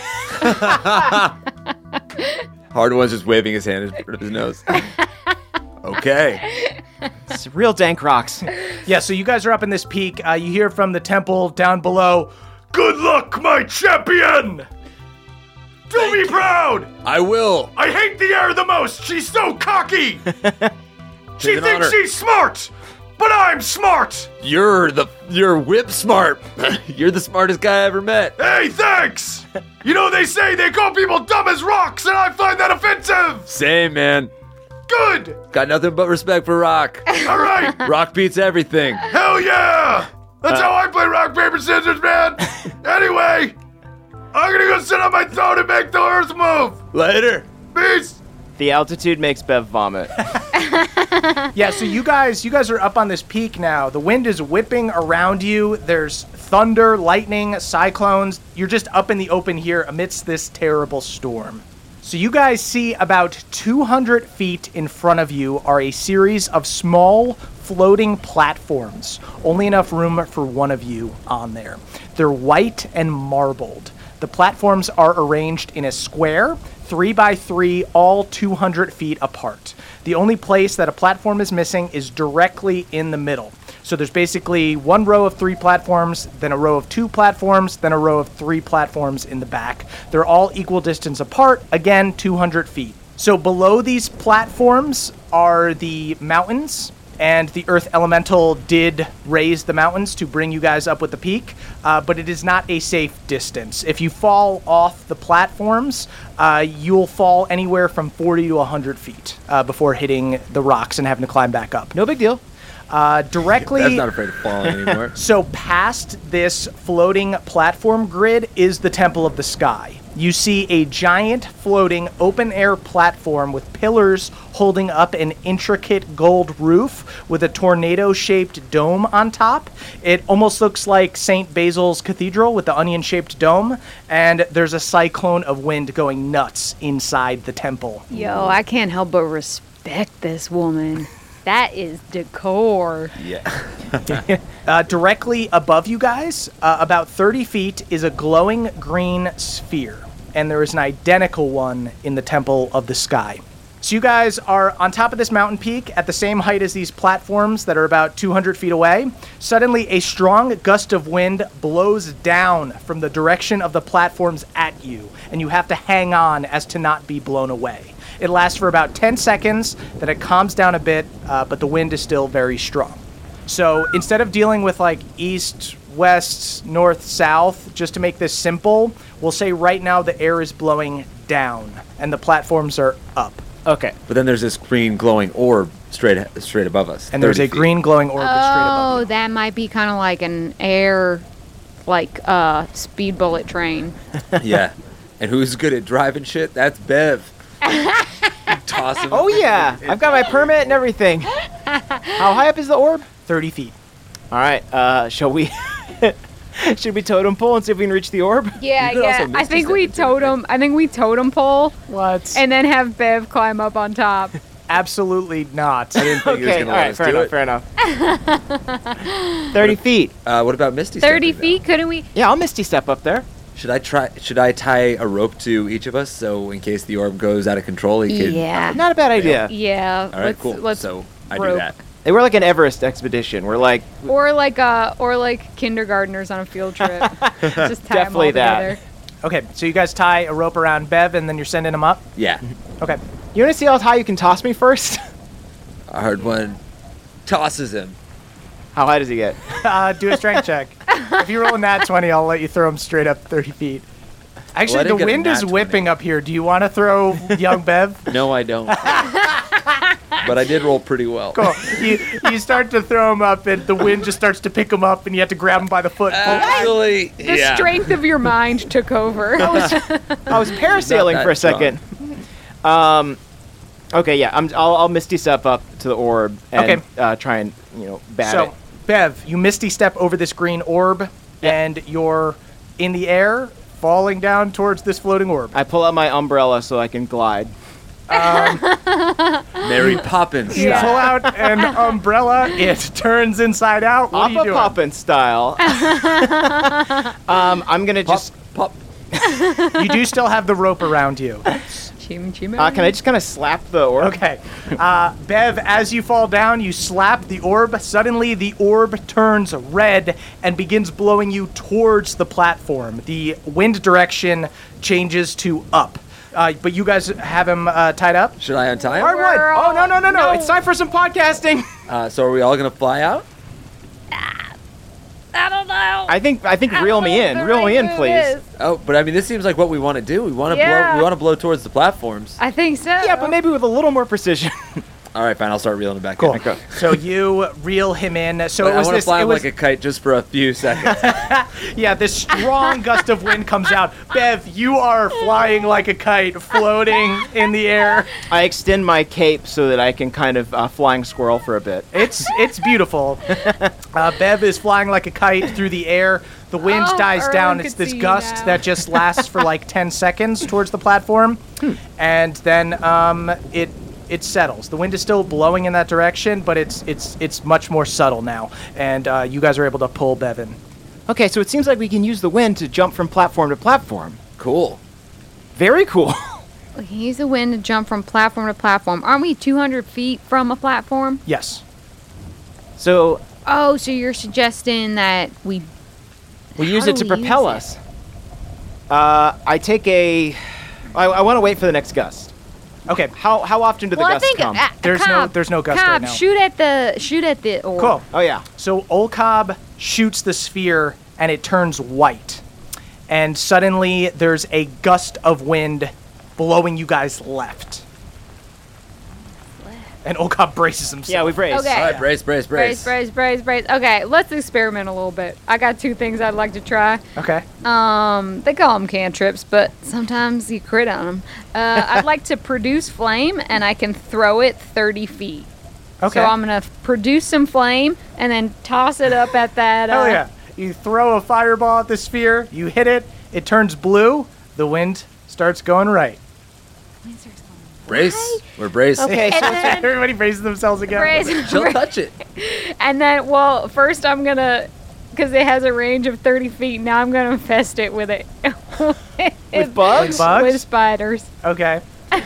Hard One's just waving his hand in front of his nose. Okay. It's real dank rocks. Yeah, so you guys are up in this peak. You hear from the temple down below, Good luck, my champion! Do me proud! I will. I hate the air the most. She's so cocky. She an thinks honor. she's smart, but I'm smart. You're whip smart. You're the smartest guy I ever met. Hey, thanks. You know, they say they call people dumb as rocks, and I find that offensive. Same, man. Good. Got nothing but respect for Rock. All right. Rock beats everything. Hell yeah. That's how I play rock, paper, scissors, man. Anyway, I'm gonna go sit on my throne and make the earth move. Later. Peace. The altitude makes Bev vomit. Yeah, so you guys are up on this peak now. The wind is whipping around you. There's thunder, lightning, cyclones. You're just up in the open here amidst this terrible storm. So you guys see about 200 feet in front of you are a series of small floating platforms. Only enough room for one of you on there. They're white and marbled. The platforms are arranged in a square, 3 by 3, all 200 feet apart. The only place that a platform is missing is directly in the middle. So there's basically one row of 3 platforms, then a row of 2 platforms, then a row of 3 platforms in the back. They're all equal distance apart, again, 200 feet. So below these platforms are the mountains, and the Earth Elemental did raise the mountains to bring you guys up with the peak, but it is not a safe distance. If you fall off the platforms, you'll fall anywhere from 40 to 100 feet before hitting the rocks and having to climb back up. No big deal. Directly... That's not afraid of falling anymore. So past this floating platform grid is the Temple of the Sky. You see a giant floating open-air platform with pillars holding up an intricate gold roof with a tornado-shaped dome on top. It almost looks like St. Basil's Cathedral with the onion-shaped dome, and there's a cyclone of wind going nuts inside the temple. Yo, I can't help but respect this woman. That is decor. Yeah. Directly above you guys, about 30 feet, is a glowing green sphere. And there is an identical one in the Temple of the Sky. So you guys are on top of this mountain peak at the same height as these platforms that are about 200 feet away. Suddenly, a strong gust of wind blows down from the direction of the platforms at you, and you have to hang on as to not be blown away. It lasts for about 10 seconds, then it calms down a bit, but the wind is still very strong. So instead of dealing with like east, west, north, south, just to make this simple, we'll say right now the air is blowing down and the platforms are up. Okay. But then there's this green glowing orb straight above us. And there's 30 a feet. green glowing orb that's straight above Oh, you. that might be kind of like an air, like speed bullet train. Yeah. And who's good at driving shit? That's Bev. Toss him. Oh yeah, I've got my permit and everything. How high up is the orb? 30 feet. All right. Shall we? Should we totem pole and see if we can reach the orb? Yeah, You could also yeah. I misty think step we into it, totem. I think we totem pole What? and then have Bev climb up on top. Absolutely not. I didn't think he was Okay. going All to let right. us Fair do enough. it. Fair enough. 30 feet. What about Misty 30 stepping, feet? Couldn't we? Yeah, I'll misty step up there. though? Should I tie a rope to each of us so in case the orb goes out of control, he could... Yeah. Not a bad idea. Yeah. All right, cool. Let's So I do rope. that. Hey, we're like an Everest expedition. We're like Or like kindergartners on a field trip. Just tie 'em Definitely all that. together. Okay, so you guys tie a rope around Bev and then you're sending him up? Yeah. Okay. You want to see how high you can toss me first? A hard one tosses him. How high does he get? Do a strength check. If you roll a nat 20, I'll let you throw him straight up 30 feet. Actually, Let him the get a wind nat is 20. whipping up here. Do you want to throw young Bev? No, I don't. But I did roll pretty well. Cool. You start to throw him up, and the wind just starts to pick him up, and you have to grab him by the foot. Actually, The strength of your mind took over. I was parasailing Not for a that strong. second. Okay, yeah, I'll misty step up to the orb and try and bat So, it. Bev, you misty step over this green orb, and you're in the air, falling down towards this floating orb. I pull out my umbrella so I can glide. Mary Poppins. You pull out an umbrella, it turns inside out. What are you Papa doing? Poppin style. I'm gonna just. Pop. You do still have the rope around you. Chim, chim, Can I just kind of slap the orb? Okay. Bev, as you fall down, you slap the orb. Suddenly, the orb turns red and begins blowing you towards the platform. The wind direction changes to up. But you guys have him tied up? Should I untie him? Hardwood. We're Oh no. no. It's time for some podcasting. So are we all going to fly out? I don't know. I think reel me in. Reel me in, please. Oh, but I mean, this seems like what we want to do. We want to Yeah. blow. We want to blow towards the platforms. I think so. Yeah, but maybe with a little more precision. All right, fine. I'll start reeling it back Cool. in. So you reel him in. So But it was I want to this. fly It him was, like a kite just for a few seconds. yeah, this strong gust of wind comes out. Bev, you are flying like a kite, floating in the air. I extend my cape so that I can kind of flying squirrel for a bit. It's beautiful. Bev is flying like a kite through the air. The wind Oh, dies Erwin down. could It's this see you gust now. that just lasts for like 10 seconds towards the platform, and then it settles. The wind is still blowing in that direction, but it's much more subtle now, and you guys are able to pull Bev in. Okay, so it seems like we can use the wind to jump from platform to platform. Cool. Very cool. We can use the wind to jump from platform to platform. Aren't we 200 feet from a platform? Yes. So Oh, so you're suggesting that we... we use How it to do we propel use us. I take a. I want to wait for the next gust. Okay. How often do the Well, I gusts think come? There's no gust Cobb, right now. shoot at the orb. Cool. Oh yeah. So Olcob shoots the sphere and it turns white. And suddenly there's a gust of wind blowing you guys left. And Olcob braces himself. Yeah, we brace. Okay. All right, brace. Brace. Okay, let's experiment a little bit. I got two things I'd like to try. Okay. They call them cantrips, but sometimes you crit on them. I'd like to produce flame, and I can throw it 30 feet. Okay. So I'm going to produce some flame and then toss it up at that. Hell yeah. You throw a fireball at the sphere, you hit it, it turns blue, the wind starts going right. Brace. We're braced. Okay, so Everybody braces themselves again. Brace. She'll touch it. And then, well, first I'm gonna, because it has a range of 30 feet, now I'm gonna infest it with it. with bugs? Bugs? With spiders. Okay.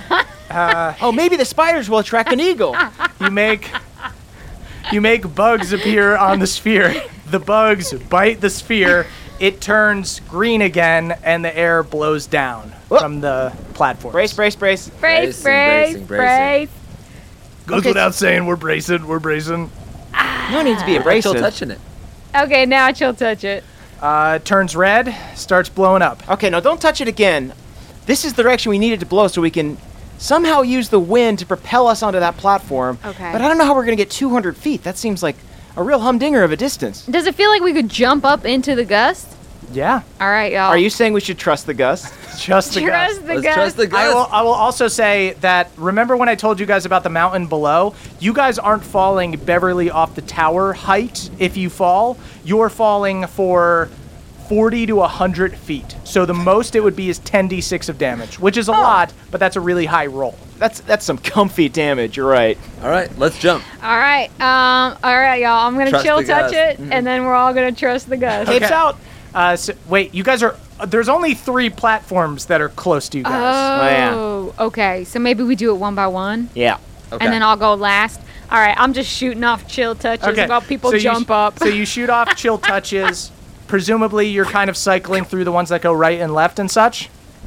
Oh, maybe the spiders will attract an eagle. You make bugs appear on the sphere. The bugs bite the sphere. It turns green again, and the air blows down from the platform. Brace. Brace, Bracing, brace, bracing, brace. Goes Okay. without saying, we're bracing. No need to be abrasive. She'll touching it. Okay, now she'll touch it. It turns red, starts blowing up. Okay, no, don't touch it again. This is the direction we needed to blow so we can somehow use the wind to propel us onto that platform. Okay. But I don't know how we're going to get 200 feet. That seems like a real humdinger of a distance. Does it feel like we could jump up into the gust? Yeah, All right, y'all. Are you saying we should trust the gust? just the gust. Trust the Let's gust. trust the gust. I will also say that, remember when I told you guys about the mountain below? You guys aren't falling Beverly off the tower height if you fall. You're falling for 40 to 100 feet. So the most it would be is 10d6 of damage, which is a lot, but that's a really high roll. That's some comfy damage, you're right. All right, let's jump. All right, y'all. I'm gonna Trust chill the touch gust. it, and then we're all gonna trust the gust. Cape's out. So, wait, you guys are... There's only 3 platforms that are close to you guys. Oh, okay. So maybe we do it one by one, Yeah. Okay. and then I'll go last. All right, I'm just shooting off chill touches while people so jump up. So you shoot off chill touches. Presumably, you're kind of cycling through the ones that go right and left and such?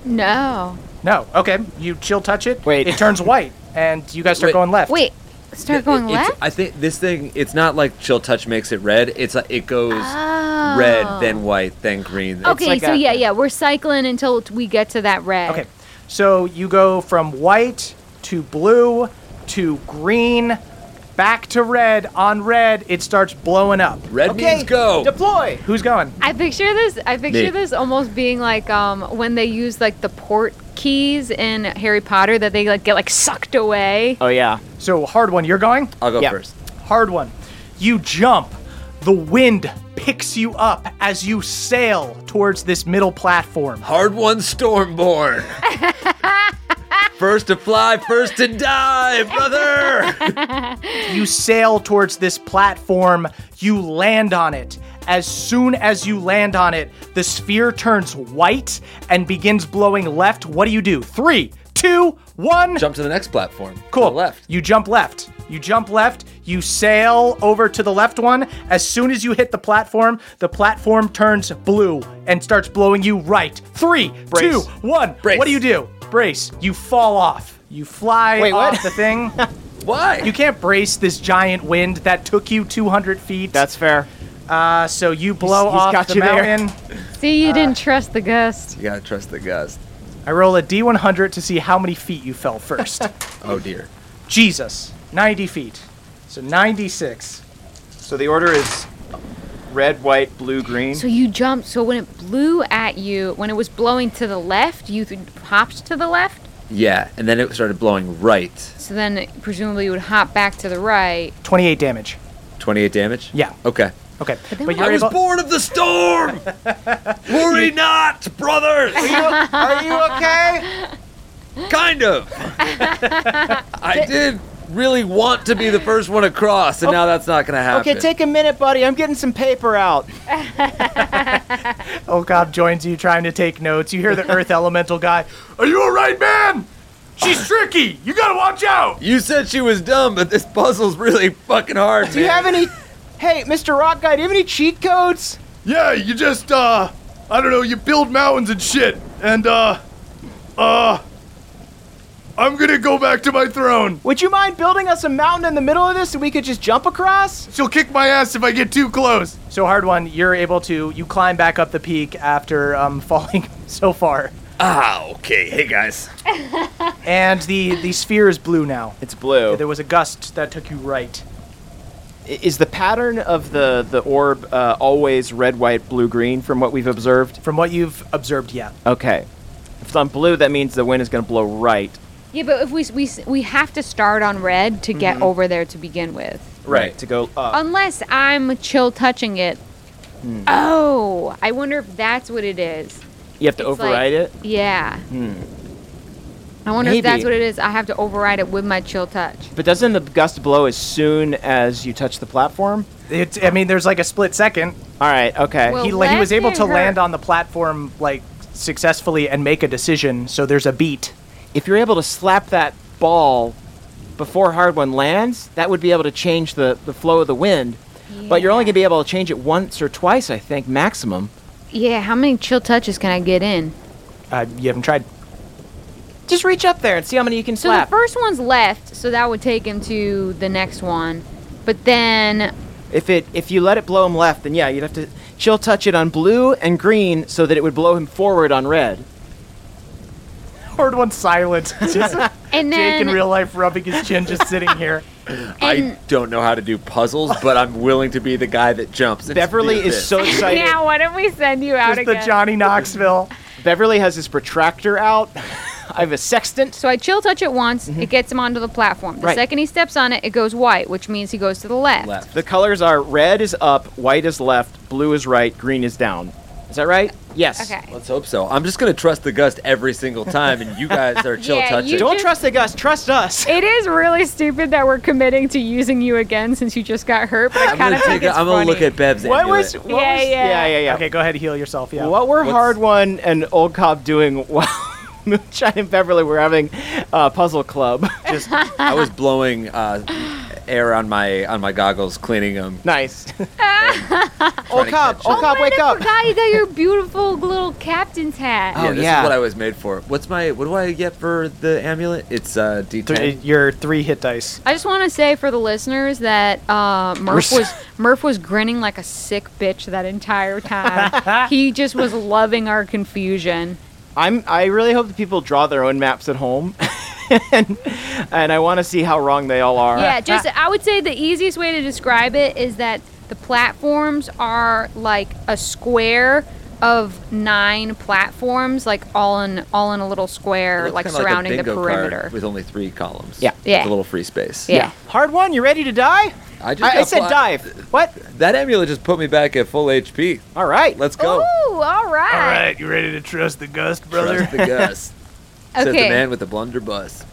No. No. Okay. You chill touch it. Wait. It turns white, and you guys start Wait. going left. Wait. Start going It's- left? I think this thing, it's not like chill touch makes it red. It's like it goes red, then white, then green. Okay, like so a- yeah, we're cycling until we get to that red. Okay. So you go from white to blue to green, back to red. On red, it starts blowing up. Red Okay, means go. deploy. Who's going? I picture Me. this almost being like when they use like the port keys in Harry Potter that they like get like sucked away. Oh, yeah. So hard one, you're going? I'll go Yeah. first. Hard one. You jump. The wind picks you up as you sail towards this middle platform. Hard one, Stormborn. First to fly, first to die, brother. You sail towards this platform. You land on it. As soon as you land on it, the sphere turns white and begins blowing left. What do? 3, 2, 1. Jump to the next platform. Cool. To the left. You jump left. You jump left. You sail over to the left one. As soon as you hit the platform turns blue and starts blowing you right. 3, Brace. 2, 1. Brace. What do? Brace. You fall off. You fly Wait, off what? the thing. Why? You can't brace this giant wind that took you 200 feet. That's fair. So you blow He's off got the you there. mountain. See, you didn't trust the gust. You gotta trust the gust. I roll a D100 to see how many feet you fell first. Oh dear. Jesus. 90 feet. So 96. So the order is red, white, blue, green. So you jumped. So when it blew at you, when it was blowing to the left, you hopped to the left. Yeah, and then it started blowing right. So then presumably you would hop back to the right. 28 damage. 28 damage? Yeah. Okay. Okay. then But what- you're I was able- born of the storm! Worry not, brothers! Are you okay? Kind of. I did really want to be the first one across, and now that's not going to happen. Okay, take a minute, buddy. I'm getting some paper out. Olcop joins you trying to take notes. You hear the earth elemental guy. Are you alright, man? She's tricky. You gotta watch out. You said she was dumb, but this puzzle's really fucking hard, Do you have any... Hey, Mr. Rock Guy, do you have any cheat codes? Yeah, you just, I don't know, you build mountains and shit. And, I'm gonna go back to my throne. Would you mind building us a mountain in the middle of this so we could just jump across? She'll kick my ass if I get too close. So hard one, you're able to, you climb back up the peak after falling so far. Ah, okay. Hey, guys. And the sphere is blue now. It's blue. There was a gust that took you right. Is the pattern of the orb always red, white, blue, green from what we've observed? From what you've observed, yeah. Okay. If it's on blue, that means the wind is going to blow right. Yeah, but if we have to start on red to get over there to begin with. Right. To go up. Unless I'm chill touching it. Oh, I wonder if that's what it is. You have to it's override like- it? Yeah. I wonder if that's Maybe. what it is. I have to override it with my chill touch. But doesn't the gust blow as soon as you touch the platform? I mean, there's like a split second. All right, okay. Well, He was able left to and land hurt. on the platform like successfully and make a decision. So there's a beat. If you're able to slap that ball before hard one lands, that would be able to change the flow of the wind. But you're only going to be able to change it once or twice, I think, maximum. Yeah, how many chill touches can I get in? You haven't tried. Just reach up there and see how many you can So slap. the first one's left, so that would take him to the next one. But then, If you let it blow him left, then yeah, you'd have to chill touch it on blue and green so that it would blow him forward on red. Hard one silent. Just and Jake in then, real life rubbing his chin, just sitting here. I don't know how to do puzzles, but I'm willing to be the guy that jumps. and Beverly spears is it. so excited. now what if we send you out Just the again? Johnny Knoxville. Beverly has his protractor out. I have a sextant. So I chill touch it once, it gets him onto the platform. The Right. second he steps on it, it goes white, which means he goes to the left. Left. The colors are red is up, white is left, blue is right, green is down. Is that right? Yes. Okay. Let's hope so. I'm just gonna trust the gust every single time, and you guys are chill Yeah, touching. you Don't just- trust the Gus, trust us. It is really stupid that we're committing to using you again since you just got hurt, but I I'm kind gonna of think it's I'm funny. gonna look at Bev's What amulet. was? What Yeah, was, yeah. yeah. Okay, go ahead and heal yourself. Yeah. What were What's- Hard One and Old Cobb doing while Moonshine and Beverly were having puzzle club? Just I was blowing air on my goggles, cleaning them. Nice. Old Cobb, catch Old it. Cobb, wake I up. forgot you got your beautiful little captain's hat. Oh, Yeah, this yeah. is what I was made for. What do I get for the amulet? It's D10. your 3 hit dice. I just want to say for the listeners that Murph was grinning like a sick bitch that entire time. He just was loving our confusion. I really hope that people draw their own maps at home. and I want to see how wrong they all are. Yeah, just I would say the easiest way to describe it is that the platforms are like a square of 9 platforms, like all in a little square, It looks like kinda surrounding a the bingo card perimeter. with only 3 columns. Yeah. Yeah. With a little free space. Yeah. Hard One, you ready to die? I I said dive. What? That amulet just put me back at full HP. All right. Let's go. Ooh, all right. You ready to trust the gust, Trust the gust. Says the Okay. man with the blunderbuss.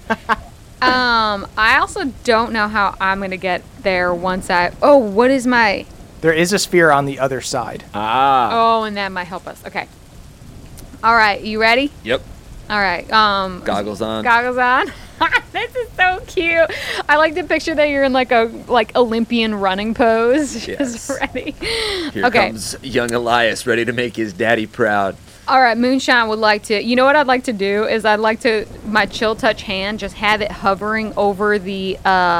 I also don't know how I'm gonna get there once I. Oh, what is my? There is a sphere on the other side. Ah. Oh, and that might help us. Okay. All right, you ready? Yep. All right. Goggles on. Goggles on. This is so cute. I like to picture that you're in like a Olympian running pose, just Yes. ready. Here Okay. comes young Elias, ready to make his daddy proud. All right, Moonshine would like to. You know what I'd like to do is I'd like to my chill touch hand just have it hovering over the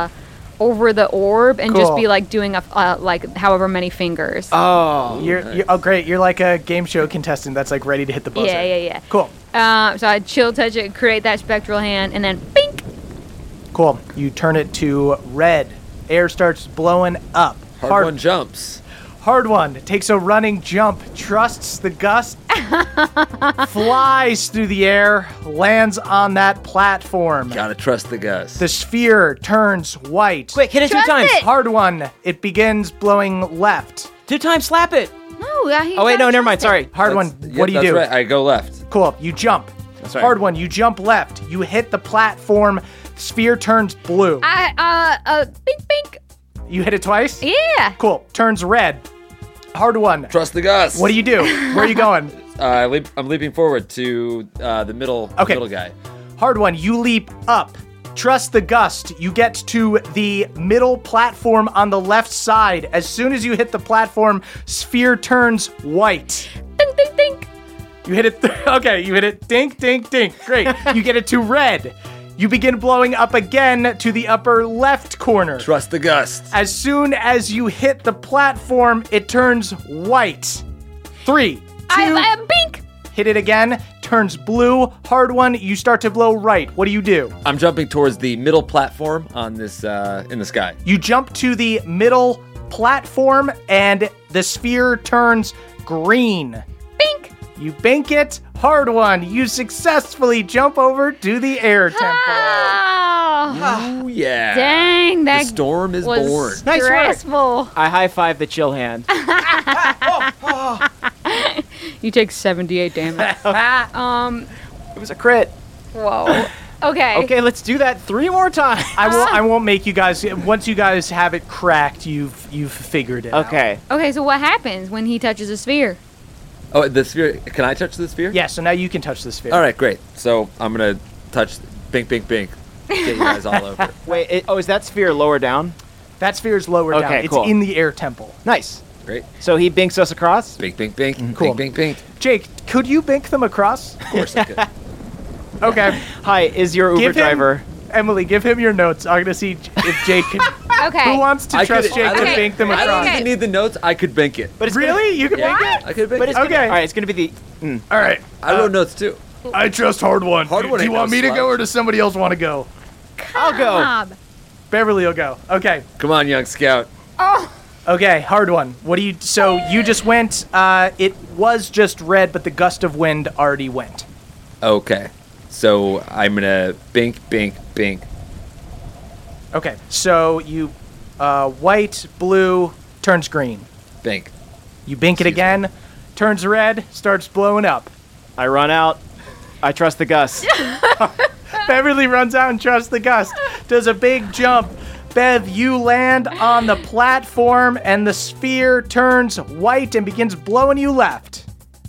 orb and just Cool. be like doing a like however many fingers. Oh. You're great. You're like a game show contestant that's like ready to hit the buzzer. Yeah. Cool. So I chill touch it, create that spectral hand, and then bink. Cool. You turn it to red. Air starts blowing up. Hard one jumps. Hard One takes a running jump, trusts the gust, flies through the air, lands on that platform. Gotta trust the gust. The sphere turns white. Quick, hit it 2 Trust times. it. Hard One, it begins blowing left. 2 times, slap it. No, yeah, he Oh, wait, no, gotta never mind. trust Sorry. Hard One, what do you do? Right. I go left. Cool, you jump. That's right. Hard One, you jump left. You hit the platform. Sphere turns blue. it. Bink, bink. You hit it twice? Yeah. Cool, turns red. Hard One, Trust the gust. what do you do? Where are you going? I'm leaping forward to the middle guy. Hard One, you leap up. Trust the gust. You get to the middle platform on the left side. As soon as you hit the platform, sphere turns white. Ding, ding, ding. You hit it. Okay, you hit it. Dink, dink, dink. Great. You get it to red. You begin blowing up again to the upper left corner. Trust the gust. As soon as you hit the platform, it turns white. 3, 2, I bink. hit it again, turns blue. Hard One, you start to blow right. What do you do? I'm jumping towards the middle platform on this in the sky. You jump to the middle platform and the sphere turns green. Bink. You bank it. Hard One, you successfully jump over to the air temple. Oh, Oh yeah. dang, that The storm is was born. Nice work. stressful. I high five the chill hand. You take 78 damage. It was a crit. Whoa. Okay. Okay, let's do that 3 more times. I won't make you guys. Once you guys have it cracked, you've figured it out. Okay. Okay, so what happens when he touches a sphere? Oh, the sphere. Can I touch the sphere? Yeah, so now you can touch the sphere. All right, great. So I'm going to touch bink, bink, bink. Get you guys all over. Wait, is that sphere lower down? That sphere is lower down. Okay, It's cool. in the air temple. Nice. Great. So he binks us across? Bink, bink, bink. Cool. Bink, bink, bink. Jake, could you bink them across? Of course I could. Okay. Hi, is your Uber Give him- driver? Emily, give him your notes. I'm gonna see if Jake can. Okay. Who wants to trust Jake to Okay. bink them I don't across? even need the notes. I could bink it. But it's Really? You can bink it? I could bink But it. it's gonna, Okay. all right, it's going to be the... All right. I wrote notes too. I trust Hard One. Hard One Do you ain't want no me to slouch. go or does somebody else want to go? I'll go. Bob. Beverly will go. Okay. Come on, young scout. Okay, hard one. What do you? So you just went. It was just red, but the gust of wind already went. Okay. So I'm going to bink, bink, bink. Okay. So you, white, blue, turns green. Bink. You bink it again, turns red, starts blowing up. I run out. I trust the gust. Beverly runs out and trusts the gust. Does a big jump. Bev, you land on the platform, and the sphere turns white and begins blowing you left.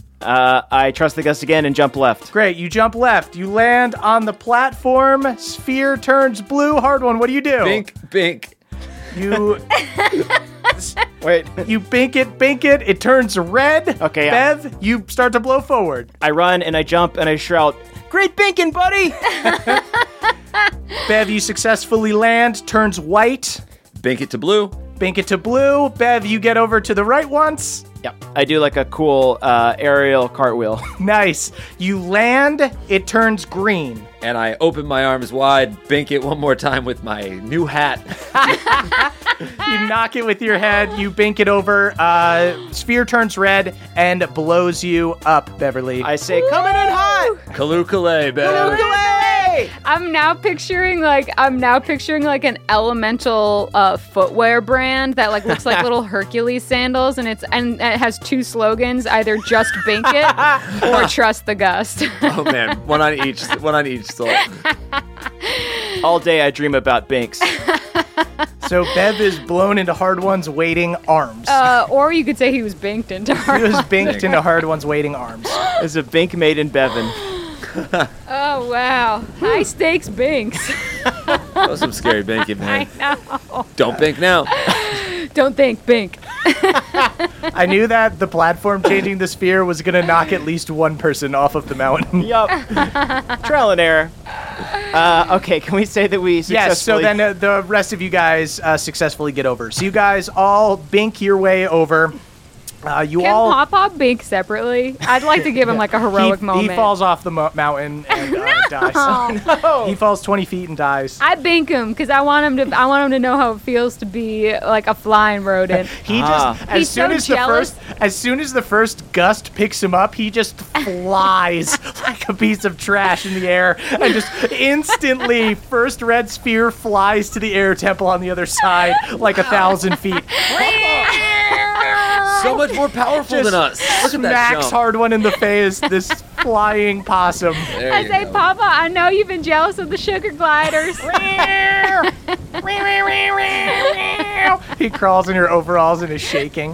I trust the gust again and jump left. Great, you jump left. You land on the platform. Sphere turns blue. Hard one. What do you do? Bink, bink. You Wait. you bink it. It turns red. Okay, yeah. Bev, you start to blow forward. I run and I jump and I shout, "Great binking, buddy!" Bev, you successfully land. Turns white. Bink it to blue. Bink it to blue. Bev, you get over to the right once. Yep. I do like a cool aerial cartwheel. Nice. You land. It turns green. And I open my arms wide, bink it one more time with my new hat. You knock it with your head. You bink it over. Sphere turns red and blows you up, Beverly. I say, "Coming in hot!" Kalukale, baby. I'm now picturing like an elemental footwear brand that like looks like little Hercules sandals, and it has 2 slogans: either just bink it or trust the gust. Oh man, one on each soul. All day I dream about binks. So Bev is blown into Hard One's waiting arms. Or you could say he was binked into He her. was binked into Hard One's waiting arms. There's a bink made in Bevan. Oh wow, high stakes binks. That was some scary binking, I man. know. Don't bink now. Don't think bink. I knew that the platform changing the sphere was going to knock at least one person off of the mountain. Yup. Trial and error. Okay, can we say that we successfully... Yes, so then the rest of you guys successfully get over. So you guys all bink your way over. Can Pawpaw bink separately? I'd like to give him like a heroic moment. He falls off the mountain and dies. He falls 20 feet and dies. I bink him because I want him to know how it feels to be like a flying rodent. He just He's so jealous. as soon as the first gust picks him up, he just flies like a piece of trash in the air, and just instantly first red sphere flies to the air temple on the other side like 1,000 feet. So much more powerful Just than us. Look at that smacks jump. Hard One in the face. This flying possum. There I you say, go. Papa, I know you've been jealous of the sugar gliders. He crawls in your overalls and is shaking.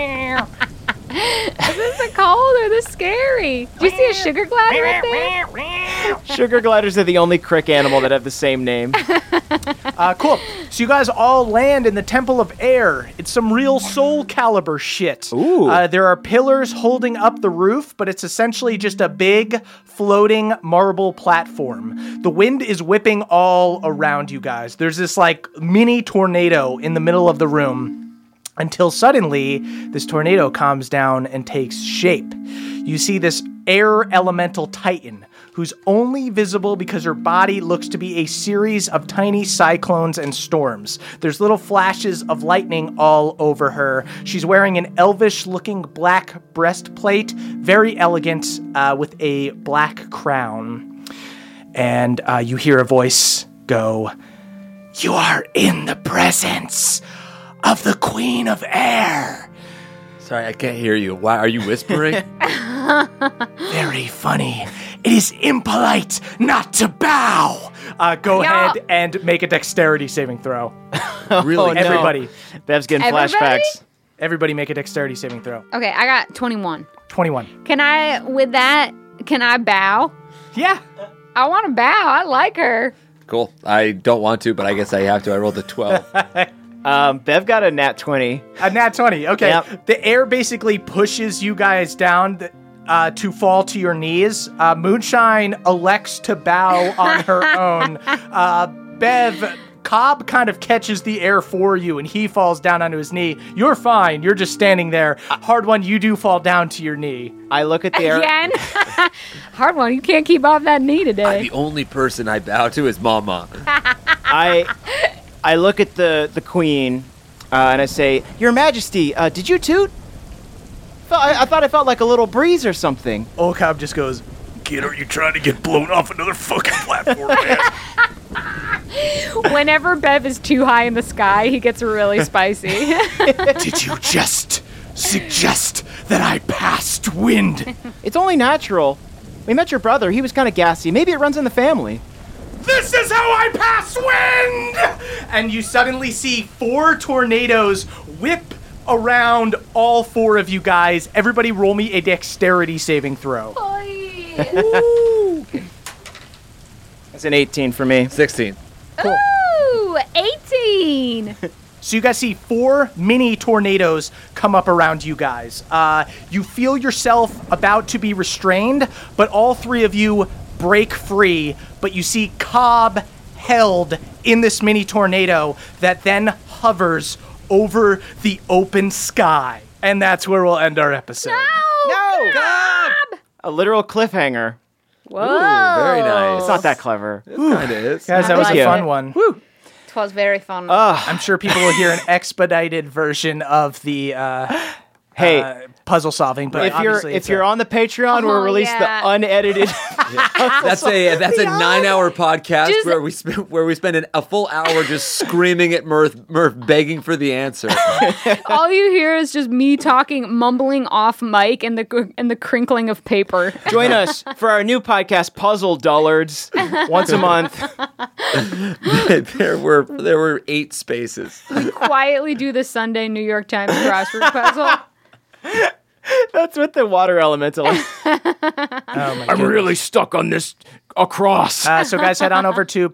Is this the cold or the scary? Do you see a sugar glider up there? Sugar gliders are the only crick animal that have the same name. Cool. So you guys all land in the Temple of Air. It's some real Soul Calibur shit. Ooh. There are pillars holding up the roof, but it's essentially just a big floating marble platform. The wind is whipping all around you guys. There's this like mini tornado in the middle of the room. Until suddenly, this tornado calms down and takes shape. You see this air elemental titan, who's only visible because her body looks to be a series of tiny cyclones and storms. There's little flashes of lightning all over her. She's wearing an elvish-looking black breastplate, very elegant, with a black crown. And you hear a voice go, "You are in the presence of the Queen of Air." Sorry, I can't hear you. Why are you whispering? Very funny. It is impolite not to bow. Go ahead and make a dexterity saving throw. Really? Everybody. Bev's getting Everybody? flashbacks. Everybody make a dexterity saving throw. Okay, I got 21. 21. Can I bow? Yeah. I want to bow. I like her. Cool. I don't want to, but I guess I have to. I rolled a 12. Bev got a nat 20. A nat 20. Okay. Yep. The air basically pushes you guys down to fall to your knees. Moonshine elects to bow on her own. Bev, Cobb kind of catches the air for you, and he falls down onto his knee. You're fine. You're just standing there. Hard One, you do fall down to your knee. I look at the air. Again? Hard One. You can't keep off that knee today. The only person I bow to is Mama. I look at the queen, and I say, Your Majesty, did you toot? I thought I felt like a little breeze or something. Old Cobb just goes, Kid, are you trying to get blown off another fucking platform, man? Whenever Bev is too high in the sky, he gets really spicy. Did you just suggest that I passed wind? It's only natural. We met your brother. He was kind of gassy. Maybe it runs in the family. This is how I pass wind! And you suddenly see 4 tornadoes whip around all 4 of you guys. Everybody roll me a dexterity saving throw. That's an 18 for me. 16. Ooh, 18. So you guys see 4 mini tornadoes come up around you guys. You feel yourself about to be restrained, but all 3 of you break free. But you see Cobb held in this mini tornado that then hovers over the open sky. And that's where we'll end our episode. No! Cobb! A literal cliffhanger. Whoa. Ooh, very nice. It's not that clever. It kind of is. Guys, that was like a it. fun one. It was very fun. I'm sure people will hear an expedited version of the puzzle solving. But if you're on the Patreon, we'll release the unedited. That's a 9-hour podcast Just- where we spend a full hour just screaming at Murph begging for the answer. All you hear is just me talking, mumbling off mic, and the crinkling of paper. Join us for our new podcast, Puzzle Dullards, once a month. there were 8 spaces. Quietly do the Sunday New York Times crossword puzzle. That's what the water elemental is. I'm really stuck on this across. So guys, head on over to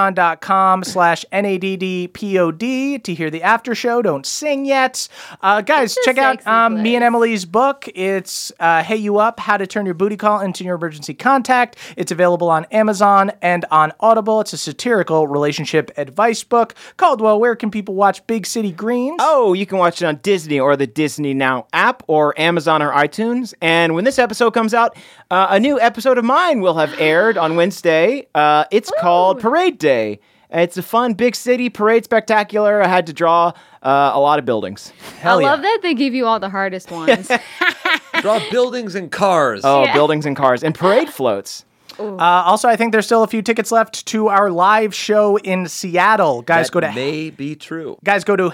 patreon.com/NADDPOD to hear the after show. Don't sing yet. Guys, check out me and Emily's book. It's Hey You Up, How to Turn Your Booty Call into Your Emergency Contact. It's available on Amazon and on Audible. It's a satirical relationship advice book. Caldwell, where can people watch Big City Greens? Oh, you can watch it on Disney or the Disney Now app or Amazon or iTunes. And when this episode comes out, a new episode of mine will have aired on Wednesday. It's called Parade Day. It's a fun big city parade spectacular. I had to draw a lot of buildings. I love that they give you all the hardest ones. Draw buildings and cars. Oh, buildings and cars and parade floats. Also, I think there's still a few tickets left to our live show in Seattle. Guys, may be true. Guys, go to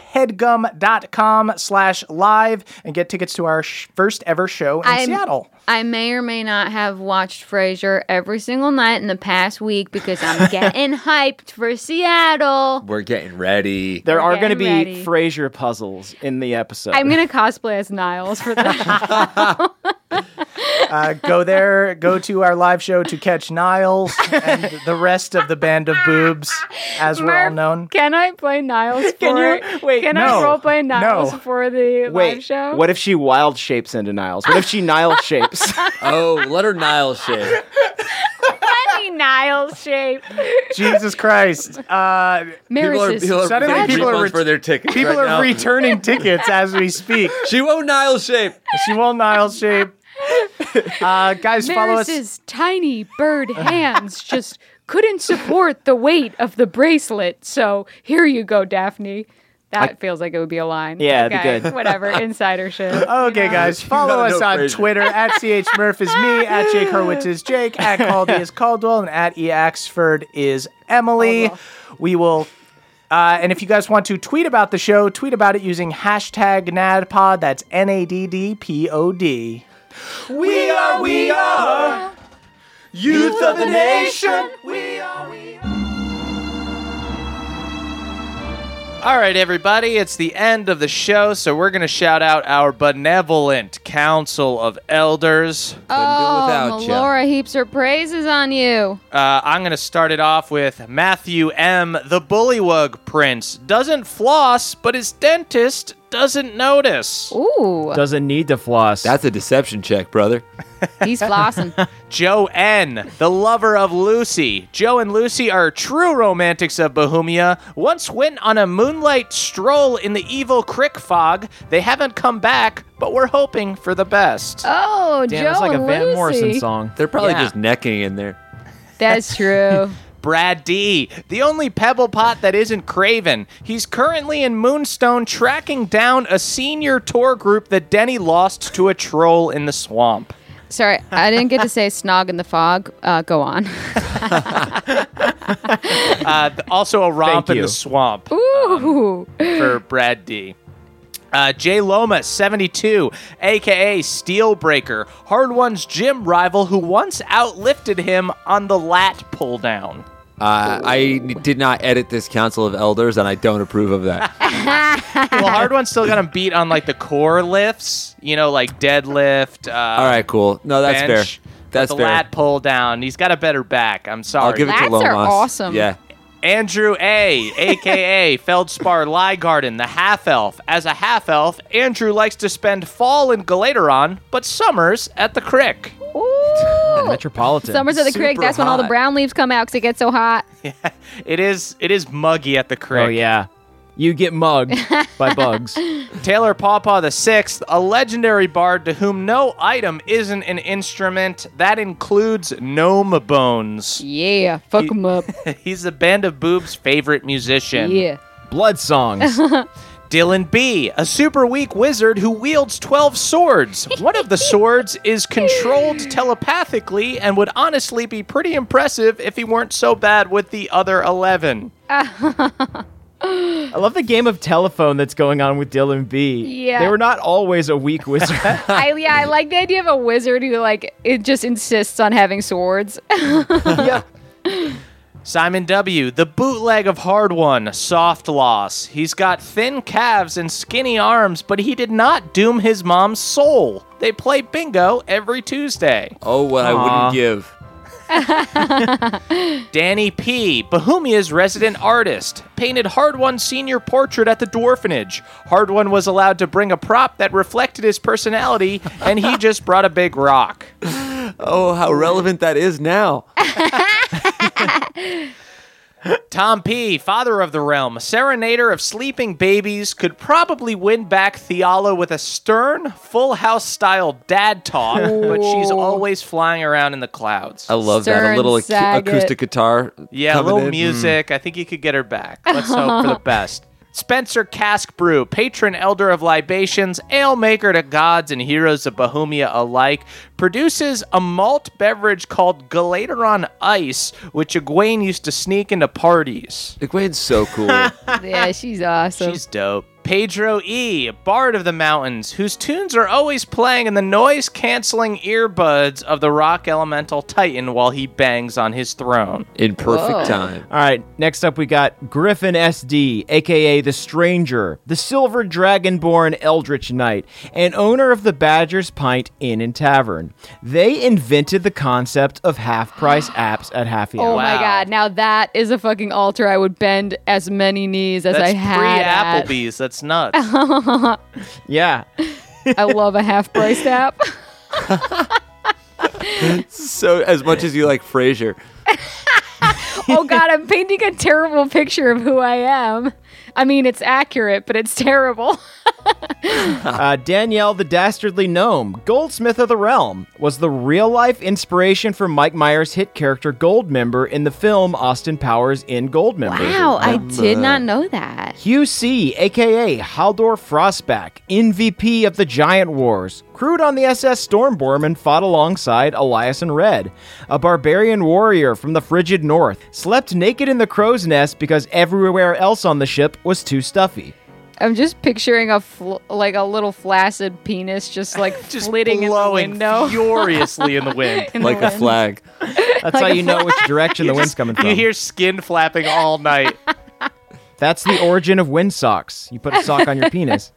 headgum.com/live and get tickets to our first ever show in Seattle. I may or may not have watched Frasier every single night in the past week because I'm getting hyped for Seattle. We're getting ready. There are going to getting be ready. Frasier puzzles in the episode. I'm going to cosplay as Niles for that. Go to our live show to catch Niles and the rest of the band of boobs, as we're all known. Can I play Niles Can I roleplay Niles for the live show? What if she wild shapes into Niles? What if she Nile shapes? Oh, let her Nile shape. Funny Niles shape. Jesus Christ. People are Suddenly people are for their tickets. People right are now. returning tickets as we speak. She won't Nile shape. She won't Nile shape. Guys, follow us. Maris's tiny bird hands just couldn't support the weight of the bracelet. So here you go, Daphne. That feels like it would be a line. Yeah, it'd be good. Whatever, insider shit. Okay, guys, follow gotta us know on Frasier. Twitter. @CHMurph is me, @Jake Hurwitz is Jake, @Caldy is Caldwell, and @EAxford is Emily. We will... and if you guys want to tweet about the show, tweet about it using #NADPOD. That's NADDPOD. We are Youth of the nation. All right, everybody, it's the end of the show, so we're going to shout out our benevolent Council of Elders. Oh, Melora heaps her praises on you. I'm going to start it off with Matthew M., the Bullywug Prince. Doesn't floss, but his dentist doesn't notice. Ooh. Doesn't need to floss. That's a deception check, brother. He's flossing. Joe N., the lover of Lucy. Joe and Lucy are true romantics of Bohemia. Once went on a moonlight stroll in the evil crick fog. They haven't come back, but we're hoping for the best. Oh, Damn, Joe it's like a and Van Lucy. Morrison song. They're probably Yeah. just necking in there. That's true. Brad D., the only pebble pot that isn't Craven. He's currently in Moonstone tracking down a senior tour group that Denny lost to a troll in the swamp. Sorry, I didn't get to say snog in the fog. Go on. Also a romp Thank in you. the swamp Ooh. for Brad D. Jay Loma, 72, a.k.a. Steelbreaker, Hard One's gym rival who once outlifted him on the lat pull-down. I did not edit this Council of Elders, and I don't approve of that. Well, Hard One still got him beat on, like, the core lifts, you know, like deadlift. All right, cool. No, that's bench, fair. That's the fair. lat pull-down. He's got a better back. I'm sorry. I'll give it to Lats Lomas. are awesome. Yeah. Andrew A., a.k.a. Feldspar Liegarden, the half-elf. As a half-elf, Andrew likes to spend fall in Galateron, but summers at the crick. Ooh. Metropolitan. Summers of the creek. Super That's when all the hot. brown leaves come out because it gets so hot. It is muggy at the crick. Oh, yeah. You get mugged by bugs. Taylor Pawpaw the Sixth, a legendary bard to whom no item isn't an instrument. That includes gnome bones. Yeah. Fuck them up. He's the Band of Boobs' favorite musician. Yeah. Blood songs. Dylan B., a super weak wizard who wields 12 swords. One of the swords is controlled telepathically and would honestly be pretty impressive if he weren't so bad with the other 11. I love the game of telephone that's going on with Dylan B. Yeah. They were not always a weak wizard. I like the idea of a wizard who it just insists on having swords. Simon W., the bootleg of Hard One, soft loss. He's got thin calves and skinny arms, but he did not doom his mom's soul. They play bingo every Tuesday. Oh, what I wouldn't give. Danny P., Bohemia's resident artist, painted Hard One's senior portrait at the Dwarfenage. Hard One was allowed to bring a prop that reflected his personality, and he just brought a big rock. Oh, how relevant that is now. Tom P., father of the realm, serenader of sleeping babies, could probably win back Theala with a stern, Full House-style dad talk, but she's always flying around in the clouds. I love that. A Stern little Saget. acoustic guitar. Yeah, a coming little in. music. I think you could get her back. Let's hope for the best. Spencer Cask Brew, patron elder of libations, ale maker to gods and heroes of Bohemia alike, produces a malt beverage called Galateron Ice, which Egwene used to sneak into parties. Egwene's so cool. Yeah, she's awesome. She's dope. Pedro E., bard of the mountains, whose tunes are always playing in the noise-canceling earbuds of the rock elemental Titan while he bangs on his throne. In perfect time. All right, next up we got Griffin SD, a.k.a. The Stranger, the Silver Dragonborn Eldritch Knight, and owner of the Badger's Pint Inn and Tavern. They invented the concept of half-price apps at Happy Hour. Oh my Wow. god, now that is a fucking altar I would bend as many knees as I That's had at. pre-Applebee's. That's nuts. Yeah. I love a half-priced app. So, as much as you like Frasier. Oh god, I'm painting a terrible picture of who I am. I mean, it's accurate, but it's terrible. Danielle the Dastardly Gnome, Goldsmith of the Realm, was the real-life inspiration for Mike Myers' hit character Goldmember in the film Austin Powers in Goldmember. Wow, I did not know that. Hugh C., a.k.a. Haldor Frostback, MVP of the Giant Wars, crewed on the SS Stormborn and fought alongside Elias and Red, a barbarian warrior from the frigid north, slept naked in the crow's nest because everywhere else on the ship was too stuffy. I'm just picturing a little flaccid penis just flitting in the blowing window. furiously in the wind. In the Like a wind. flag. That's how you know which direction the wind's coming from. You hear skin flapping all night. That's the origin of wind socks. You put a sock on your penis.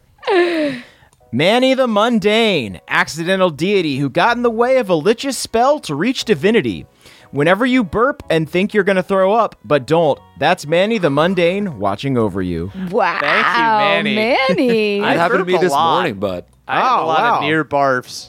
Manny the Mundane, accidental deity who got in the way of a lich's spell to reach divinity. Whenever you burp and think you're going to throw up, but don't, that's Manny the Mundane watching over you. Wow. Thank you, Manny. Manny. That happened to burp me a this lot. morning, bud. I have a lot of near barfs.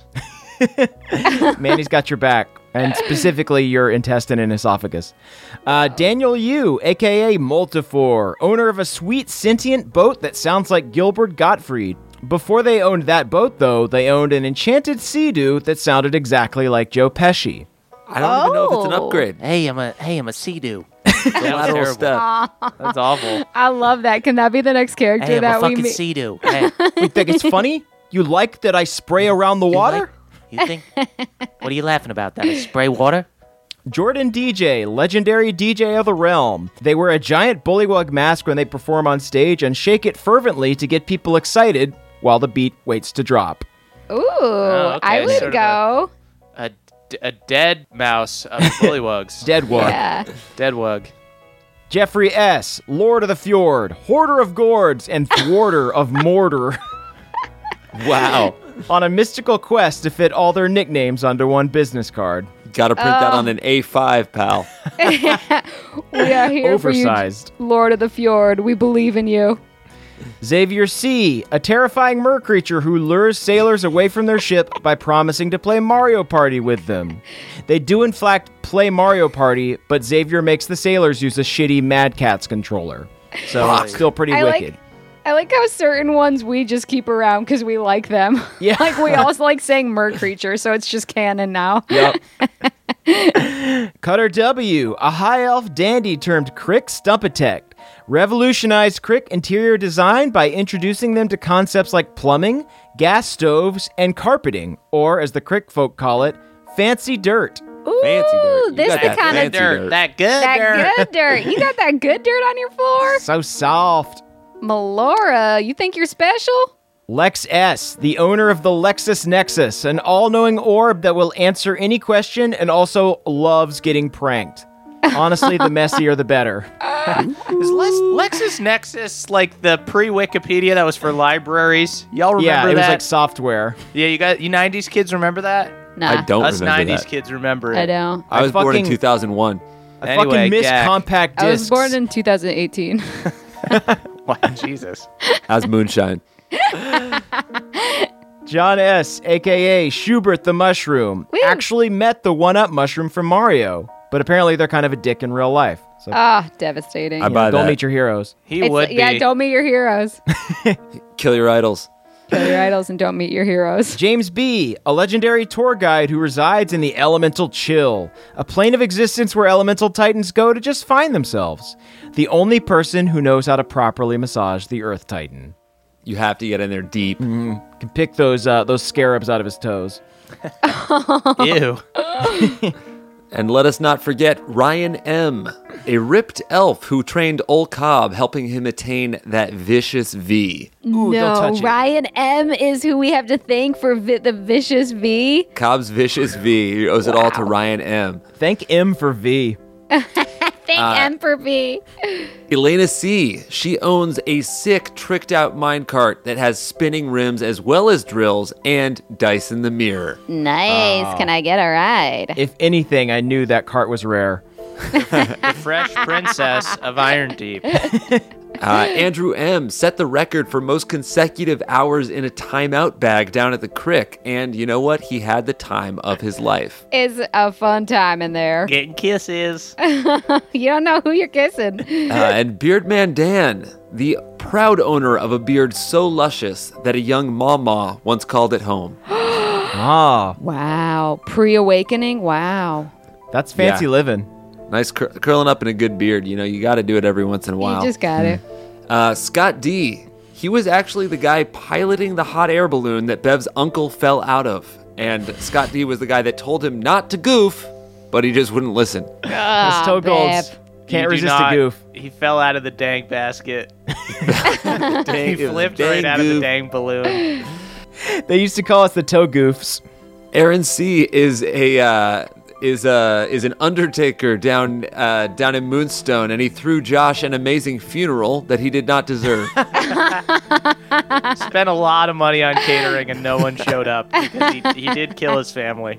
Manny's got your back, and specifically your intestine and esophagus. Daniel Yu, a.k.a. Multifor, owner of a sweet sentient boat that sounds like Gilbert Gottfried. Before they owned that boat, though, they owned an enchanted sea-doo that sounded exactly like Joe Pesci. I don't even know if it's an upgrade. Hey, I'm a sea-doo. Lateral step. That's awful. I love that. Can that be the next character that we meet? sea-doo. Hey, You think it's funny? You like that I spray around the water? you think? What are you laughing about? That I spray water? Jordan DJ, legendary DJ of the realm. They wear a giant bullywug mask when they perform on stage and shake it fervently to get people excited while the beat waits to drop. Ooh, okay, I would sort of go. A dead mouse of bullywugs. Deadwug. Yeah. Dead wug. Jeffrey S., Lord of the Fjord, Hoarder of Gourds, and Thwarter of Mortar. Wow. On a mystical quest to fit all their nicknames onto one business card. Gotta print that on an A5, pal. We are here Oversized. for you, Lord of the Fjord. We believe in you. Xavier C., a terrifying mer creature who lures sailors away from their ship by promising to play Mario Party with them. They do in fact play Mario Party, but Xavier makes the sailors use a shitty Mad Catz controller. So it's still pretty wicked. I like how certain ones we just keep around because we like them. Yeah. Like we also like saying mer creature, so it's just canon now. Yep. Cutter W., a high elf dandy termed Crick Stumpatech, revolutionized Crick interior design by introducing them to concepts like plumbing, gas stoves, and carpeting, or as the Crick folk call it, fancy dirt. Ooh, Fancy dirt. You this got the that kind of fancy dirt. That good that good dirt. You got that good dirt on your floor, So soft. Melora. You think you're special? Lex S., the owner of the Lexus Nexus, an all-knowing orb that will answer any question and also loves getting pranked. Honestly, the messier the better. Is LexisNexis like the pre-Wikipedia that was for libraries? Y'all remember Yeah, it that? was like software. Yeah, you 90s kids remember that? Nah, I don't Us remember 90s that. kids remember it. I don't. I was born in fucking- 2001. I Anyway, fucking miss Gak. compact I discs. was born in 2018. Wow, Jesus. As moonshine. John S., a.k.a. Schubert the Mushroom, Woo. actually met the one-up mushroom from Mario, but apparently they're kind of a dick in real life. So Ah, devastating. I buy don't that. meet your heroes. He would be. Yeah, don't meet your heroes. Kill your idols. Kill your idols and don't meet your heroes. James B., a legendary tour guide who resides in the Elemental Chill, a plane of existence where elemental titans go to just find themselves. The only person who knows how to properly massage the Earth Titan. You have to get in there deep. Can pick those scarabs out of his toes. Ew. And let us not forget Ryan M., a ripped elf who trained Ol Cobb, helping him attain that vicious V. Ooh, don't touch it. Ryan M is who we have to thank for the vicious V. Cobb's vicious V. He owes it all to Ryan M. Thank M for V. Thank M for V. Elena C. She owns a sick, tricked-out minecart that has spinning rims as well as drills and dice in the mirror. Nice. Can I get a ride? If anything, I knew that cart was rare. The fresh princess of Iron Deep. Andrew M. set the record for most consecutive hours in a timeout bag down at the crick, and you know what? He had the time of his life. It's a fun time in there. Getting kisses. You don't know who you're kissing. And Beardman Dan, the proud owner of a beard so luscious that a young mama once called it home. Ah, Wow. Pre-awakening? Wow. that's fancy Yeah. living. Nice curling up in a good beard. You know, you got to do it every once in a while. You just got it. Scott D. He was actually the guy piloting the hot air balloon that Bev's uncle fell out of. And Scott D was the guy that told him not to goof, but he just wouldn't listen. Those toe golds. Can't You do resist not- a goof. He fell out of the dang basket. He flipped right out of the dang balloon. They used to call us the toe goofs. Aaron C is an undertaker down in Moonstone, and he threw Josh an amazing funeral that he did not deserve. Spent a lot of money on catering and no one showed up because he did kill his family.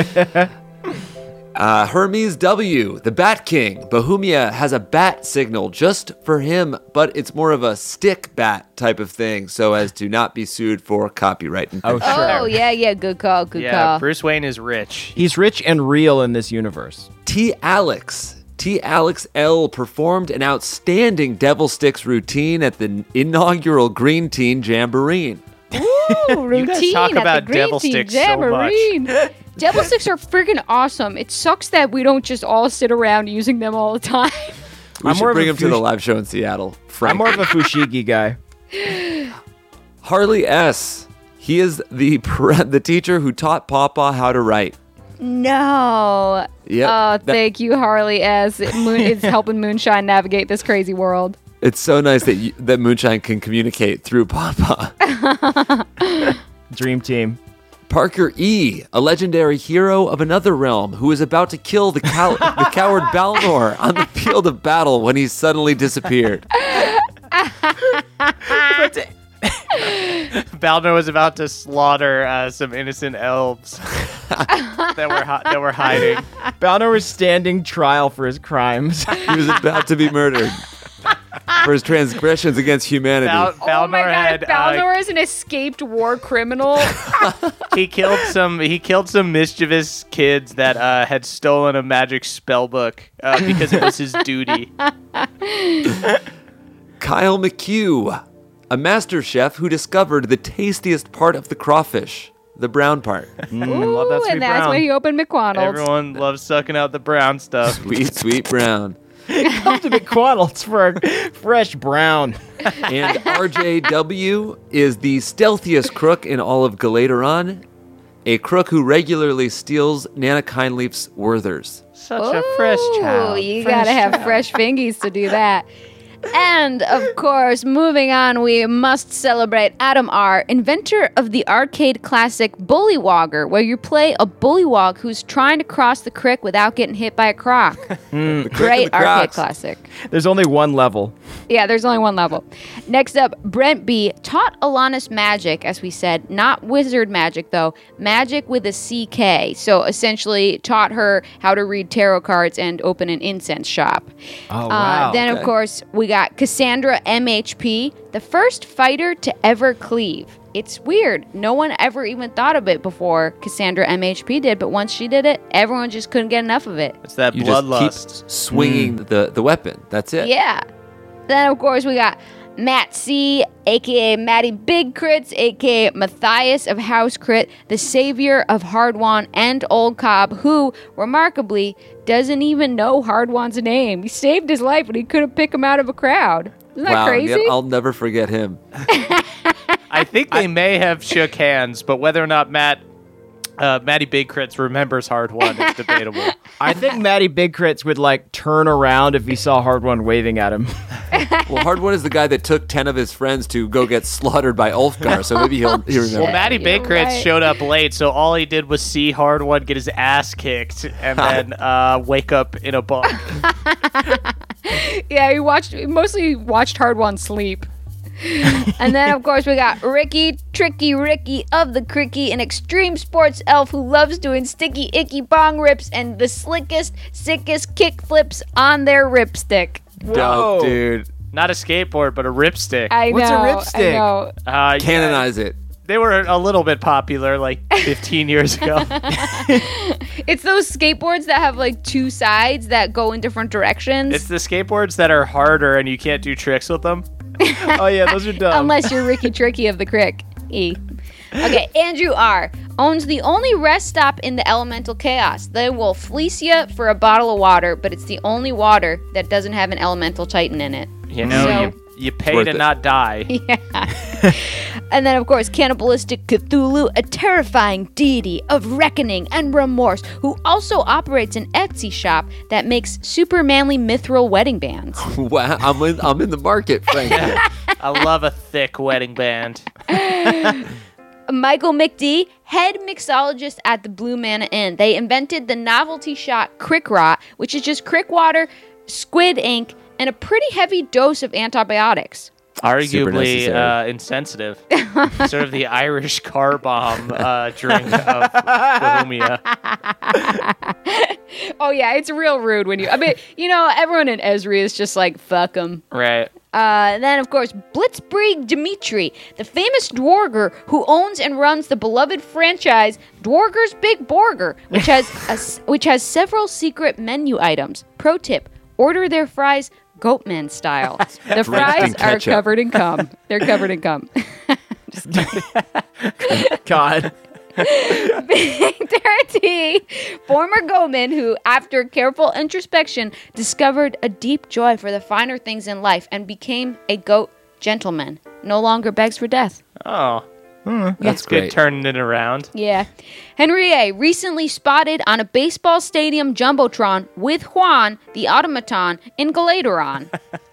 Hermes W, the Bat King. Bohemia has a bat signal just for him, but it's more of a stick bat type of thing, so as to not be sued for copyright infringement. Oh, yeah, good call, good Yeah, call. Bruce Wayne is rich. He's rich and real in this universe. T. Alex L performed an outstanding Devil Sticks routine at the inaugural Green Teen Jamboree. Ooh, routine talk at about the Green Devil Teen Sticks so much. Jamboree. Devil Sticks are freaking awesome. It sucks that we don't just all sit around using them all the time. We I'm more should of bring a him to the live show in Seattle. Frank. I'm more of a Fushigi guy. Harley S. He is the teacher who taught Pawpaw how to write. No. Yep. Oh, thank you, Harley S. It's helping Moonshine navigate this crazy world. It's so nice that Moonshine can communicate through Pawpaw. Dream team. Parker E., a legendary hero of another realm who is about to kill the coward Balnor on the field of battle when he suddenly disappeared. Balnor was about to slaughter some innocent elves that were hiding. Balnor was standing trial for his crimes. He was about to be murdered for his transgressions against humanity. Oh my God, Balnor is an escaped war criminal. He killed some mischievous kids that had stolen a magic spell book because it was his duty. Kyle McHugh, a master chef who discovered the tastiest part of the crawfish, the brown part. Love that sweet and that's brown. why he opened McDonald's. Everyone loves sucking out the brown stuff. Sweet, sweet brown. Come to McDonald's for a fresh brown. And RJW is the stealthiest crook in all of Galateron, a crook who regularly steals Nana Kindleaf's Werthers. Such a fresh child. You gotta have fresh fingies to do that. And, of course, moving on, we must celebrate Adam R., inventor of the arcade classic Bullywogger, where you play a bullywog who's trying to cross the creek without getting hit by a croc. Great arcade classic. There's only one level. Yeah, there's only one level. Next up, Brent B. taught Alanis magic, as we said. Not wizard magic, though. Magic with a CK. So, essentially, taught her how to read tarot cards and open an incense shop. Oh, wow. Then, of course, we got Cassandra MHP, the first fighter to ever cleave. It's weird. No one ever even thought of it before Cassandra MHP did, but once she did it, everyone just couldn't get enough of it. It's that You just bloodlust. keep swinging the weapon. That's it. Yeah. Then, of course, we got Matt C., a.k.a. Matty Big Crits, a.k.a. Matthias of House Crit, the savior of Hardwan and Old Cobb, who, remarkably, doesn't even know Hardwan's name. He saved his life, but he couldn't pick him out of a crowd. Isn't that Wow, crazy? yep, I'll never forget him. I think they may have shook hands, but whether or not Matty Big Crits remembers Hard One is debatable. I think Matty Big Crits would turn around if he saw Hard One waving at him. Well, Hard One is the guy that took 10 of his friends to go get slaughtered by Ulfgar, so maybe he'll remember. Well, Matty Big you're Crits right. showed up late, so all he did was see Hard One get his ass kicked and then wake up in a bunk. Yeah, he mostly watched Hard One sleep. And then, of course, we got Ricky, Tricky Ricky of the Cricky, an extreme sports elf who loves doing sticky, icky bong rips and the slickest, sickest kick flips on their ripstick. Dope, dude. Not a skateboard, but a ripstick. What's a I ripstick? know. Canonize it. They were a little bit popular 15 years ago. It's those skateboards that have two sides that go in different directions. It's the skateboards that are harder and you can't do tricks with them. Oh, yeah, those are dumb. Unless you're Ricky Tricky of the Crick. E. Okay, Andrew R. owns the only rest stop in the elemental chaos. They will fleece you for a bottle of water, but it's the only water that doesn't have an elemental titan in it. You know, So- You pay worth to it. not die. Yeah. And then, of course, cannibalistic Cthulhu, a terrifying deity of reckoning and remorse, who also operates an Etsy shop that makes super manly mithril wedding bands. Wow, I'm in the market, Frank. I love a thick wedding band. Michael McD, head mixologist at the Blue Manna Inn. They invented the novelty shot Crick Rot, which is just crick water, squid ink, and a pretty heavy dose of antibiotics. Arguably insensitive. Sort of the Irish car bomb drink of Bohemia. Oh, yeah, it's real rude when you... I mean, everyone in Esri is just like, fuck them. Right. Then, of course, Blitzkrieg Dimitri, the famous Dwarger who owns and runs the beloved franchise Dwarger's Big Burger, which has several secret menu items. Pro tip, order their fries Goatman style. The fries are covered in cum. They're covered in cum. Just kidding. God. Victor T, former Goatman who, after careful introspection, discovered a deep joy for the finer things in life and became a goat gentleman. No longer begs for death. Oh. That's Good great. turning it around. Yeah. Henry A. recently spotted on a baseball stadium jumbotron with Juan, the automaton, in Galateron.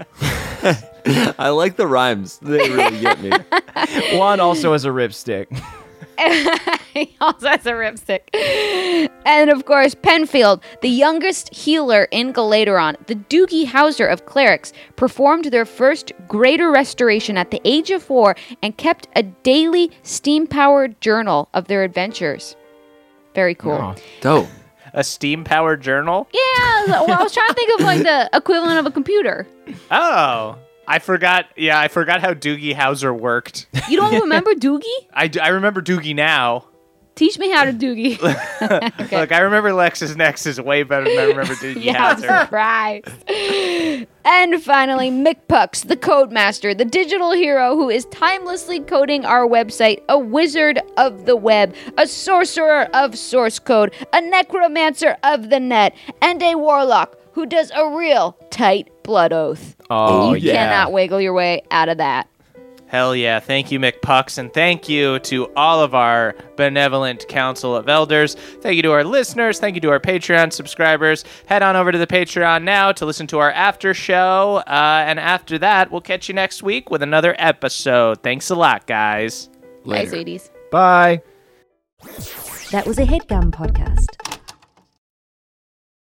I like the rhymes. They really get me. Juan also has a ripstick. He also has a ripstick. And, of course, Penfield, the youngest healer in Galateron, the Doogie Howser of clerics, performed their first greater restoration at the age of 4 and kept a daily steam-powered journal of their adventures. Very cool. Oh. Dope. A steam-powered journal? Yeah, well, I was trying to think of like the equivalent of a computer. Oh. I forgot how Doogie Howser worked. You don't remember Doogie? I remember Doogie now. Teach me how to Doogie. Okay. Look, I remember LexisNexis way better than I remember Doogie Yeah, I'm Howser. surprised. And finally, McPucks, the Codemaster, the digital hero who is timelessly coding our website, a wizard of the web, a sorcerer of source code, a necromancer of the net, and a warlock who does a real tight blood oath. Oh, You cannot wiggle your way out of that. Hell yeah. Thank you, McPucks, and thank you to all of our benevolent Council of Elders. Thank you to our listeners. Thank you to our Patreon subscribers. Head on over to the Patreon now to listen to our after show. And after that, we'll catch you next week with another episode. Thanks a lot, guys. Later. Bye, sweeties. Bye. That was a HeadGum podcast.